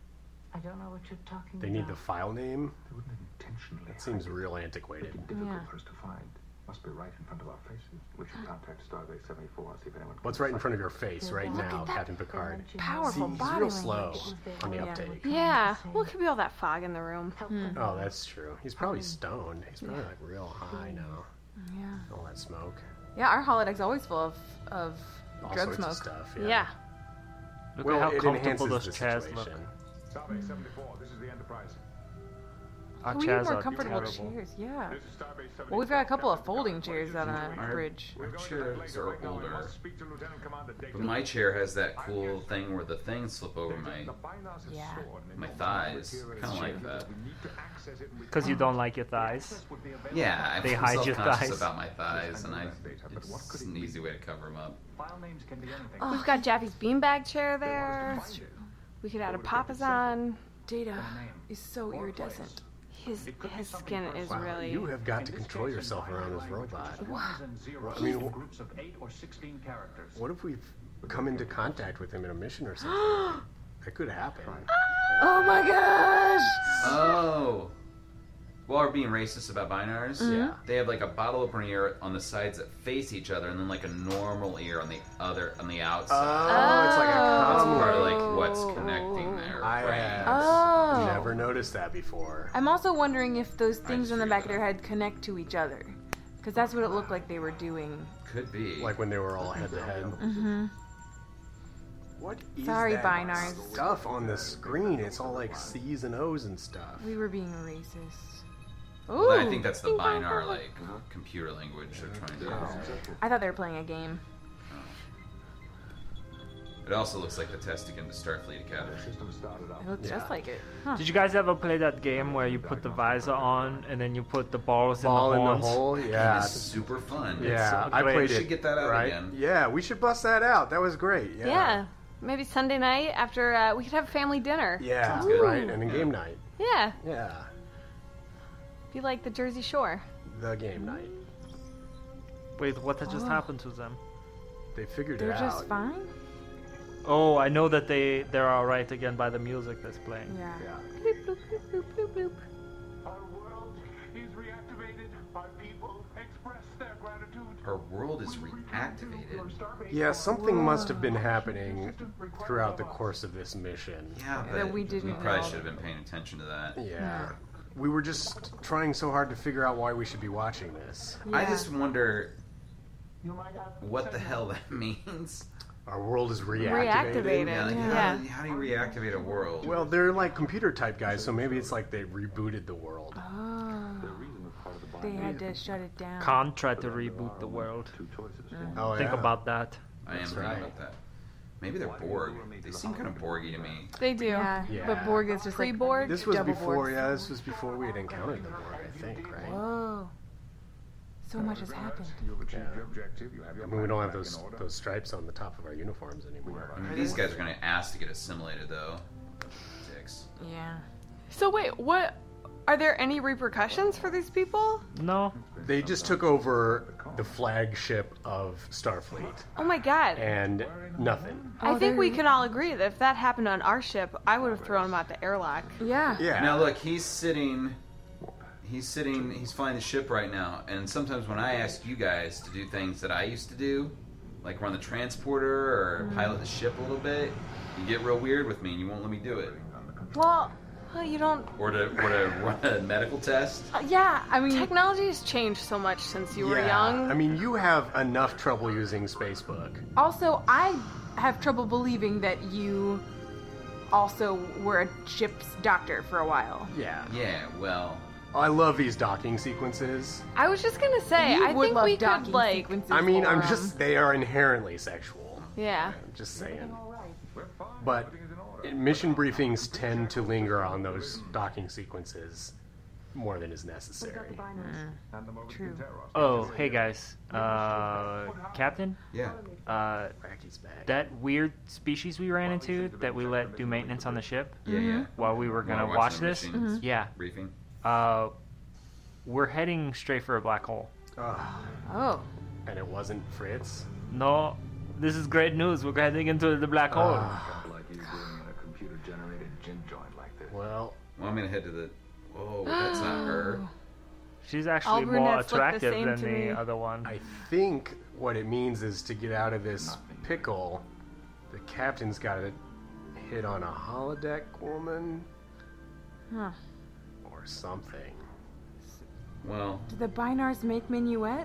I don't know what you're talking They about. need the file name. They wouldn't intentionally. That seems hide it. real It'd antiquated. be difficult Yeah. for us to find. Must be right in front of our faces. We should contact Starbase seventy-four and see if anyone. can What's right in decipher front of it. your face right Look now, at that. Captain Picard? Powerful See, he's body real slow language. on the Oh, yeah. uptake. Yeah. Well, it could be all that fog in the room. Oh, that's true. He's probably stoned. He's probably like real high now. Yeah. All that smoke. Yeah, our holodeck's always full of, of All drug sorts smoke. of stuff. Yeah. Yeah. Look Well, at how it comfortable enhances those the chairs situation. look. Starbase seventy-four. This is the Enterprise. Our we need chairs more are comfortable terrible. chairs. Yeah. Well, we've got a couple of folding chairs on a Our- bridge. Our chairs are older. But my chair has that cool thing where the things slip over my Yeah. my thighs. I kind of like that. Because you don't like your thighs. Yeah, I They feel hide your self-conscious thighs. about my thighs, and I it's an easy way to cover them up. We've got Jaffe's beanbag chair there. We could add a Papazon. Data is so iridescent. His his skin is Wow, really. you have got to control yourself around this robot. I mean, wh- what if we've come into contact with him in a mission or something? That could happen. Oh my gosh! Oh. While we're being racist about binars, Yeah. they have like a bottle opener ear on the sides that face each other, and then like a normal ear on the other on the outside. Oh, it's like a That's common. part of like what's connecting their I brains. have Oh. never noticed that before. I'm also wondering if those things on the back of their head connect to each other. Because that's what it looked like they were doing. Could be. Like when they were all head to head. Mm-hmm. What is Sorry, that binars. stuff on the screen? It's all like C's and O's and stuff. We were being racist. Well, I Ooh. think that's the binar like computer language they're trying to. I thought they were playing a game. It also looks like the test to get into Starfleet Academy. It looked just like it. Huh. Did you guys ever play that game where you put the visor on and then you put the balls Ball in in the the horns? hole? Yeah. It's super fun. Yeah, so I great. played We it. should get that out right? again. Yeah, we should bust that out. That was great. Yeah. Yeah. Maybe Sunday night after uh, we could have family dinner. Yeah, Sounds good. right. And a game night. Yeah. Yeah, Be like the Jersey Shore. the game night. Wait, what had just Oh. happened to them? They figured They're it just out. fine? Oh, I know that they they're all right again by the music that's playing. Yeah. Yeah. Bloop, bloop, bloop, bloop, bloop, bloop. Our world is reactivated. Our people express their gratitude. Her world is reactivated. Yeah, something must have been happening throughout the course of this mission. Yeah, That but we didn't probably know. should have been paying attention to that. Yeah. We were just trying so hard to figure out why we should be watching this. I Yeah. just wonder You might have what the hell that means. Our world is reactivated. Reactivated. Yeah, like, Yeah. How, how do you reactivate a world? Well, they're like computer type guys, so maybe it's like they rebooted the world. Oh. They had to shut it down. Khan tried to reboot the world. Oh, Think yeah. about that. I am That's thinking right. about that. Maybe they're Borg. They seem kind of Borgy to me. They do. Yeah. Yeah. But Borg is just like Pre-Borg? This was double before, Borg. yeah, this was before we had encountered the Borg, I think, right? Whoa. So much has happened. You've achieved your objective. You have I your mean, we don't have plan those back in order. those stripes on the top of our uniforms anymore. I mean, these guys are going to ask to get assimilated, though. Dicks. Yeah. So wait, what? Are there any repercussions for these people? No. They just took over the flagship of Starfleet, Oh my god. and nothing. I Oh, think we they're- can all agree that if that happened on our ship, I would have thrown him out the airlock. Yeah. Yeah. Now look, he's sitting. He's sitting. He's flying the ship right now. And sometimes when I ask you guys to do things that I used to do, like run the transporter or pilot the ship a little bit, you get real weird with me and you won't let me do it. Well, well, you don't. Or to or to run a medical test. Uh, yeah, I mean, technology has changed so much since you were Yeah. young. I mean, you have enough trouble using Spacebook. Also, I have trouble believing that you also were a ship's doctor for a while. Yeah. Yeah. Well. I love these docking sequences. I was just gonna say, You I would think love we could docking like. sequences I mean, for I'm 'em. just, they are inherently sexual. Yeah. I'm just saying. But mission briefings tend to linger on those docking sequences more than is necessary. True. Oh, hey guys. Uh, Captain? Yeah. Uh, Racky's back. that weird species we ran into that we let do maintenance on the ship Yeah. Yeah. while we were gonna While watch watching the this. machines. Yeah. Briefing. Uh, we're heading straight for a black hole. Ugh. Oh. And it wasn't Fritz. No, this is great news. We're heading into the black hole. Like you doing in a computer-generated gin joint like this. Well, Well, I'm gonna head to the. Oh, that's not her. She's actually All more brunettes look the attractive same than to the me. other one. I think what it means is to get out of this pickle, the captain's got to hit on a holodeck woman Huh. or something. Well, Did the Binars make Minuet?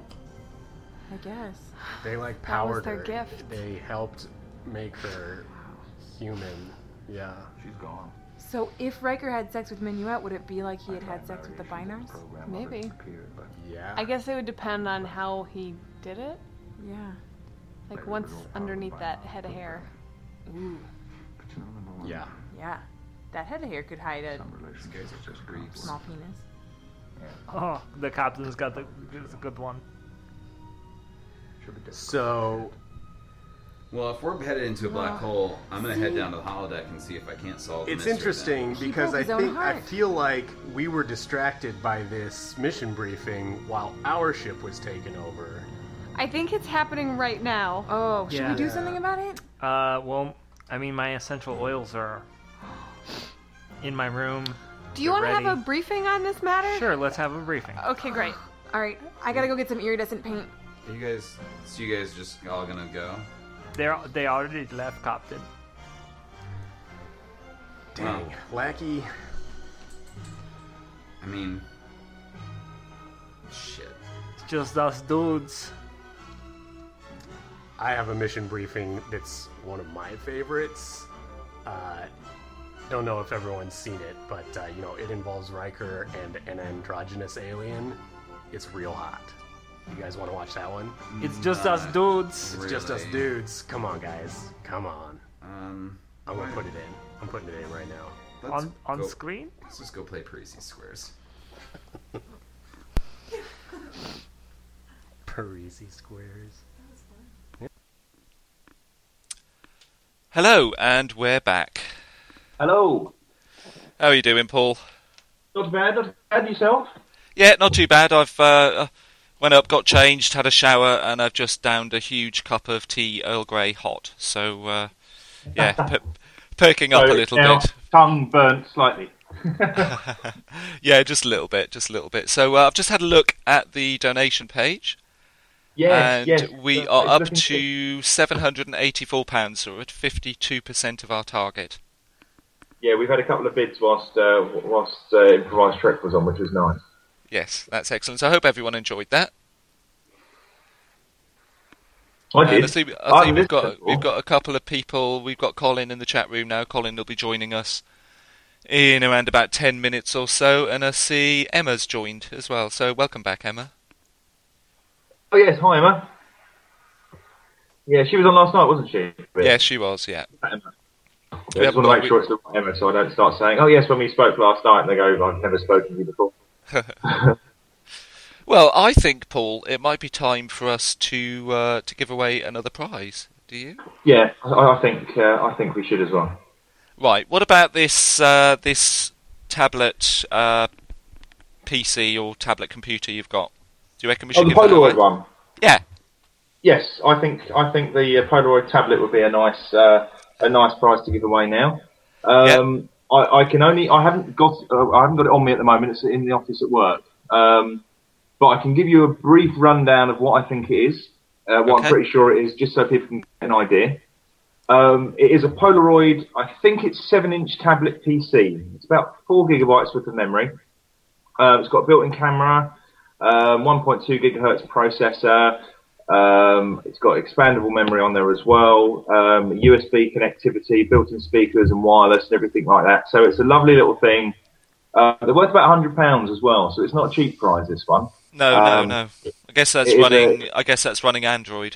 I guess. They like That powered was their her. gift. They helped make her human. Yeah. She's gone. So if Riker had sex with Minuet, would it be like he had had sex with the Binars? Maybe. Yeah. I guess it would depend on how he did it. Yeah. Like once underneath that head of hair. Ooh. Yeah. Yeah. That head of hair could hide a These guys are just creeps. small penis. Oh, the captain's got the is a good one. So, Well, if we're headed into a black hole, I'm gonna head down to the holodeck and see if I can't solve. the it's mystery interesting He because broke I his own think I heart. feel like we were distracted by this mission briefing while our ship was taken over. I think it's happening right now. Oh, should Yeah. we do something about it? Uh, well, I mean, my essential oils are in my room. Do you They're want to have ready. a briefing on this matter? Sure, let's have a briefing. Okay, great. All right, I gotta go get some iridescent paint. You guys, so you guys just all gonna go? They're they already left, Captain. Dang, Lackey. I mean, shit. It's just us dudes. I have a mission briefing that's one of my favorites. Uh, don't know if everyone's seen it, but uh, you know, it involves Riker and an androgynous alien. It's real hot. You guys want to watch that one? It's just Not us dudes. It's just us really. dudes. Come on, guys. Come on. Um, I'm gonna put it in. I'm putting it in right now. let's On on go- screen? Let's just go play Parisi Squares. Parisi Squares. Hello, and we're back. Hello. How are you doing, Paul? Not bad, not bad yourself? Yeah, not too bad. I've uh, went up, got changed, had a shower, and I've just downed a huge cup of tea, Earl Grey hot. So, uh, yeah, per- perking up So a little now, bit. Tongue burnt slightly. Yeah, just a little bit, just a little bit. So uh, I've just had a look at the donation page. Yes, and yes. we Uh, are it's up looking to seven hundred eighty-four pounds, so we're at fifty-two percent of our target. Yeah, we've had a couple of bids whilst uh, whilst uh, Improvised Trek was on, which was nice. Yes, that's excellent. So I hope everyone enjoyed that. I And did. I see, I I see haven't we've got listened we've before. got a couple of people. We've got Colin in the chat room now. Colin will be joining us in around about ten minutes or so, and I see Emma's joined as well. So welcome back, Emma. Oh yes, hi Emma. Yeah, she was on last night, wasn't she? Yes, she was. Yeah. Emma. We Yeah, I just haven't want to got- make sure it's the right Emma, so I don't start saying, "Oh yes, when we spoke last night," and they go, "I've never spoken to you before." Well, I think, Paul, it might be time for us to uh, to give away another prize. Do you? Yeah, I, I think uh, I think we should as well. Right. What about this uh, this tablet uh, P C or tablet computer you've got? Do you reckon we should Oh, the give that Polaroid away? one. Yeah. Yes, I think I think the uh, Polaroid tablet would be a nice uh, a nice prize to give away now. Um, I, I can only I haven't got uh, I haven't got it on me at the moment. It's in the office at work. Um, but I can give you a brief rundown of what I think it is. Uh, what Okay. I'm pretty sure it is, just so people can get an idea. Um, it is a Polaroid. I think it's seven-inch tablet P C. It's about four gigabytes worth of memory. Uh, it's got a built-in camera, um, one point two gigahertz processor. Um, it's got expandable memory on there as well, um, U S B connectivity, built-in speakers and wireless and everything like that. So it's a lovely little thing. Uh, they're worth about one hundred pounds as well, so it's not a cheap prize, this one. No, Um, no, no. I guess that's it is running. a- I guess that's running Android.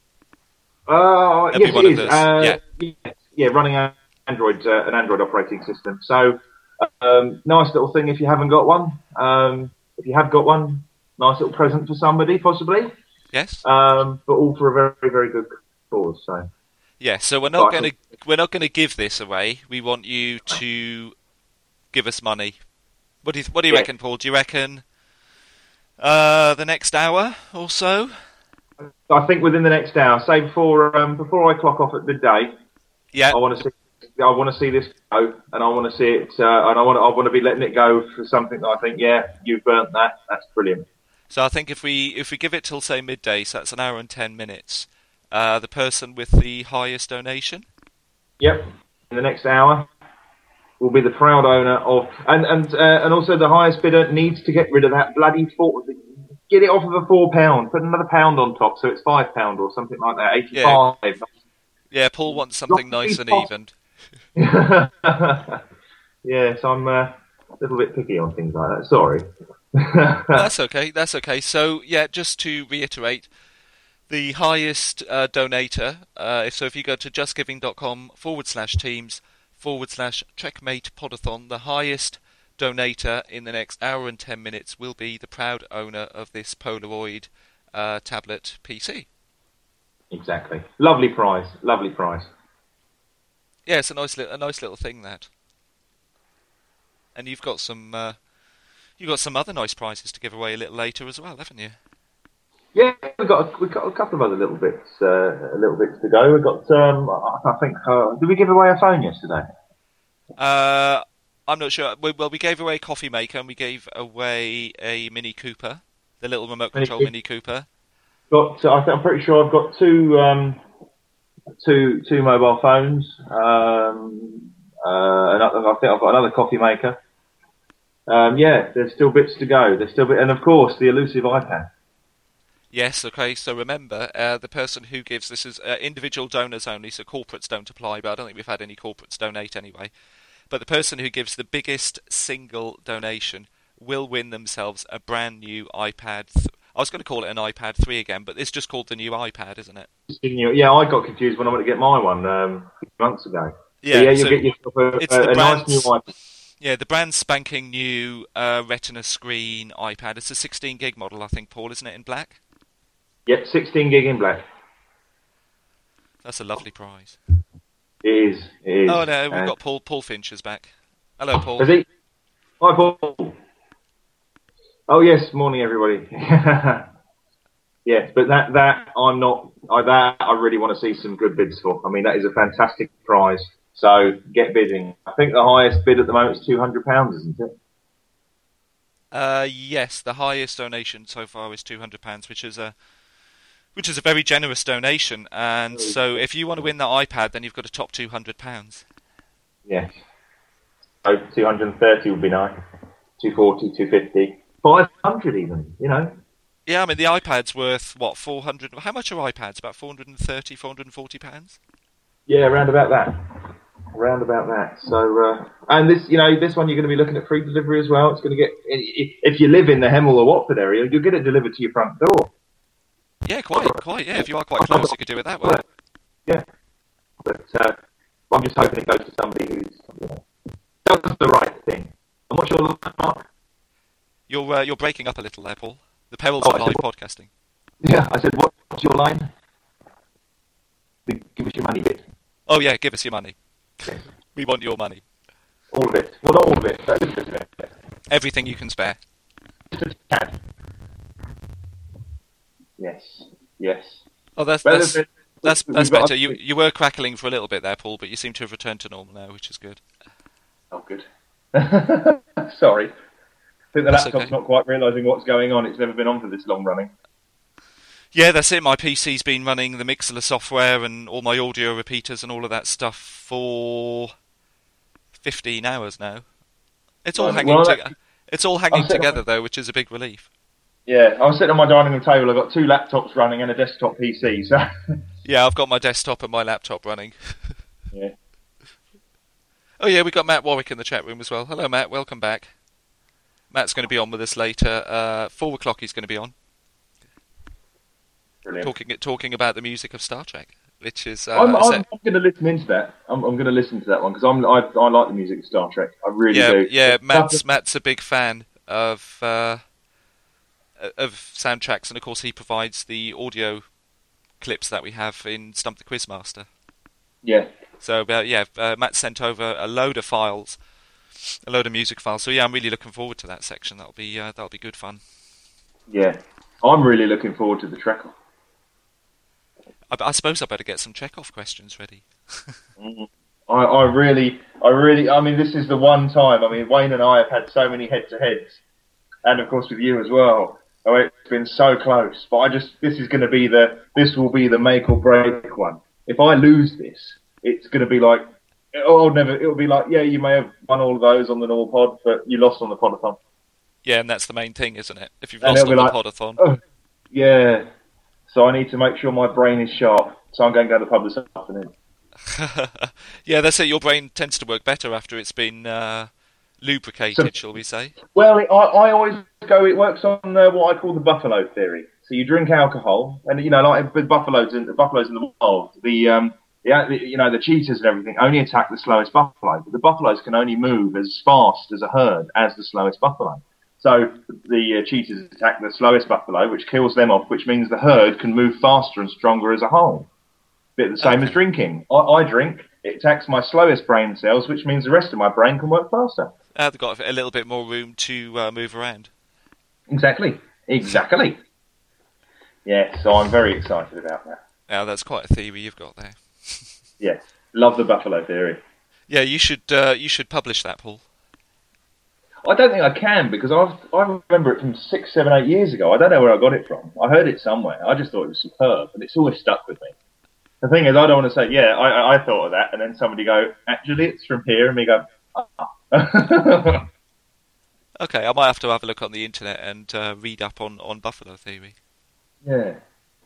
Uh, Every yes, one it of is. those, Uh, yeah. yeah, yeah, running a- Android, uh, an Android operating system. So, um, nice little thing if you haven't got one. Um, if you have got one, nice little present for somebody, possibly. Yes. Um, but all for a very, very good cause. So, Yeah. So we're not Right. going to we're not going to give this away. We want you to give us money. What do you What do you Yeah. reckon, Paul? Do you reckon uh, the next hour or so? I think within the next hour, say before um, before I clock off at midday, Yeah. I want to see. I want to see this go, and I want to see it, uh, and I want. To, I want to be letting it go for something that I think, yeah, you've burnt that. That's brilliant. So I think if we if we give it till say midday, so that's an hour and ten minutes. Uh, the person with the highest donation. Yep. In the next hour, will be the proud owner of, and and uh, and also the highest bidder needs to get rid of that bloody four. Get it off of a four pound. Put another pound on top, so it's five pound or something like that. Eighty-five. Yeah, Paul wants something nice and even. Yeah, so I'm uh, a little bit picky on things like that. Sorry. That's okay. That's okay. So yeah, just to reiterate, the highest uh, donator. Uh, so if you go to justgiving.com forward slash teams forward slash Trekmate Podathon, the highest donator in the next hour and ten minutes will be the proud owner of this Polaroid uh, tablet P C. Exactly. Lovely prize. Lovely prize. Yeah, it's a nice li- a nice little thing, that. And you've got some uh, you've got some other nice prizes to give away a little later as well, haven't you? Yeah, we've got a, we've got a couple of other little bits, uh, little bits to go. We've got, um, I think, uh, did we give away a phone yesterday? Uh, I'm not sure. We, well, we gave away a coffee maker and we gave away a Mini Cooper, the little remote control Mini, Mini Cooper. Got, uh, I think I'm pretty sure I've got two, um, two, two mobile phones. Um, uh, and I, I think I've got another coffee maker. Um, yeah, there's still bits to go. There's still bit, and of course the elusive iPad. Yes, okay, so remember, uh, the person who gives, this is uh, individual donors only, so corporates don't apply, but I don't think we've had any corporates donate anyway. But the person who gives the biggest single donation will win themselves a brand new iPad. Th- I was going to call it an iPad three again, but it's just called the new iPad, isn't it? Yeah, I got confused when I went to get my one um, a few months ago. Yeah, so yeah, you'll so get yourself a, it's a, the a nice new iPad. Yeah, the brand spanking new uh, Retina screen iPad. It's a sixteen gig model, I think, Paul, isn't it, in black? Yep, sixteen gig in black. That's a lovely prize. It is. It is. Oh no, we've uh, got Paul. Paul Finch is back. Hello, Paul. Is he? Hi, Paul. Oh yes, morning everybody. Yes, but that that I'm not. I, that I really want to see some good bids for. I mean, that is a fantastic prize. So get bidding. I think the highest bid at the moment is two hundred pounds, isn't it? Uh, yes, the highest donation so far is two hundred pounds, which is a which is a very generous donation. And so, if you want to win that iPad, then you've got to top two hundred pounds. Yes. So two hundred thirty would be nice. two forty, two fifty, five hundred even. You know. Yeah, I mean the iPad's worth what four hundred. How much are iPads? About four hundred thirty, four hundred forty pounds. Yeah, around about that. Around about that. So, uh, and this, you know, this one you're going to be looking at free delivery as well. It's going to get, if you live in the Hemel or Watford area, you'll get it delivered to your front door. Yeah, quite, quite. Yeah, if you are quite close, you could do it that way. Yeah, but uh, I'm just hoping it goes to somebody who's, you know, does the right thing. And what's your line, Mark? You're uh, you're breaking up a little there, Paul. The perils Oh, of I live said- podcasting. Yeah, I said, what's your line? Give us your money bit. Oh yeah, give us your money. We want your money. All of it. Well, not all of it, but a little bit of it. Everything you can spare. Yes, yes. Oh, that's Well, that's there's- that's, we've that's got- better. You you were crackling for a little bit there, Paul, but you seem to have returned to normal now, which is good. Oh, good. Sorry. I think the That's laptop's okay. not quite realising what's going on. It's never been on for this long running. Yeah, that's it. My P C's been running the Mixler software and all my audio repeaters and all of that stuff for fifteen hours now. It's all Well, hanging well, together. It's all hanging I'll set together up- though, which is a big relief. Yeah, I was sitting on my dining room table. I've got two laptops running and a desktop P C. So Yeah, I've got my desktop and my laptop running. yeah. Oh yeah, we've got Matt Warwick in the chat room as well. Hello, Matt. Welcome back. Matt's going to be on with us later. Uh, four o'clock he's going to be on. Brilliant. Talking talking about the music of Star Trek, which is. Uh, I'm, I I'm, said- I'm going to listen into that. I'm, I'm going to listen to that one because I'm I, I like the music of Star Trek. I really yeah, do. yeah. It's Matt's stuff Matt's a big fan of uh, of soundtracks, and of course he provides the audio clips that we have in Stump the Quizmaster. that- Yeah, So, uh, yeah, uh, Matt sent over a load of files, a load of music files. So yeah, I'm really looking forward to that section. That'll be uh, that'll be good fun. yeah. I'm really looking forward to the Trek. I, I suppose I better get some Chekhov questions ready. Mm. I, I really, I really, I mean, this is the one time. I mean, Wayne and I have had so many head-to-heads, and of course with you as well. Oh, it's been so close. But I just, this is going to be the, this will be the make or break one. If I lose this, it's going to be like, oh, I'll never. It'll be like, yeah, you may have won all of those on the normal pod, but you lost on the podathon. Yeah, and that's the main thing, isn't it? If you've And lost it'll on be the like, podathon. oh, yeah. So I need to make sure my brain is sharp. So I'm going to go to the pub this afternoon. Yeah, that's it. Your brain tends to work better after it's been uh, lubricated, so, shall we say? Well, it, I, I always go. It works on uh, what I call the buffalo theory. So you drink alcohol, and you know, like with buffaloes in the buffaloes in the wild, the um, yeah, the, you know, the cheetahs and everything only attack the slowest buffalo, but the buffaloes can only move as fast as a herd as the slowest buffalo. So the uh, cheetahs attack the slowest buffalo, which kills them off, which means the herd can move faster and stronger as a whole. Bit the same okay. as drinking. I, I drink, it attacks my slowest brain cells, which means the rest of my brain can work faster. Uh, they've got a little bit more room to uh, move around. Exactly. Exactly. Yeah, so I'm very excited about that. Now, that's quite a theory you've got there. Yeah, love the buffalo theory. Yeah, you should uh, you should publish that, Paul. I don't think I can, because I've, I remember it from six, seven, eight years ago. I don't know where I got it from. I heard it somewhere. I just thought it was superb, and it's always stuck with me. The thing is, I don't want to say, yeah, I, I thought of that, and then somebody go, actually, it's from here, and me go, ah. Okay, I might have to have a look on the internet and uh, read up on, on buffalo theory. Yeah.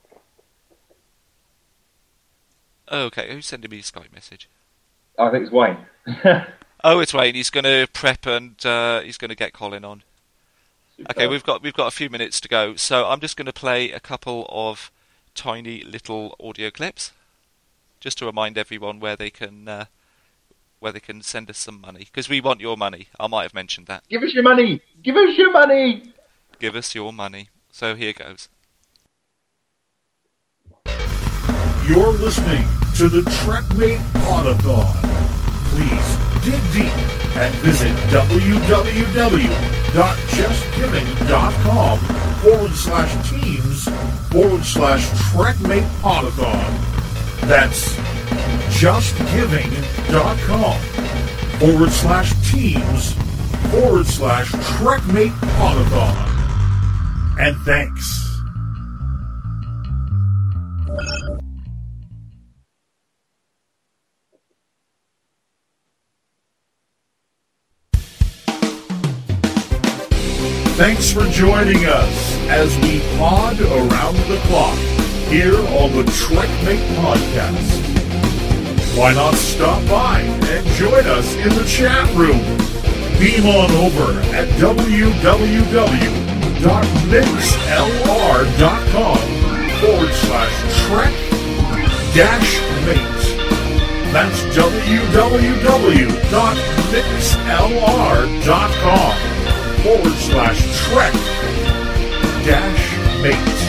Okay, who's sending me a Skype message? I think it's Wayne. Oh, it's Wayne. He's going to prep and uh, he's going to get Colin on. Super. Okay, we've got we've got a few minutes to go, so I'm just going to play a couple of tiny little audio clips, just to remind everyone where they can uh, where they can send us some money, because we want your money. I might have mentioned that. Give us your money. Give us your money. Give us your money. So here goes. You're listening to the TrekMate Autothon. Please dig deep and visit www.justgiving.com forward slash teams forward slash TrekMate Autothon. That's justgiving.com forward slash teams forward slash TrekMate Autothon. And thanks. Thanks for joining us as we pod around the clock here on the TrekMate Podcast. Why not stop by and join us in the chat room? Beam on over at www.mixlr.com forward slash trek dash mate. That's www.mixlr.com forward slash trek dash mate.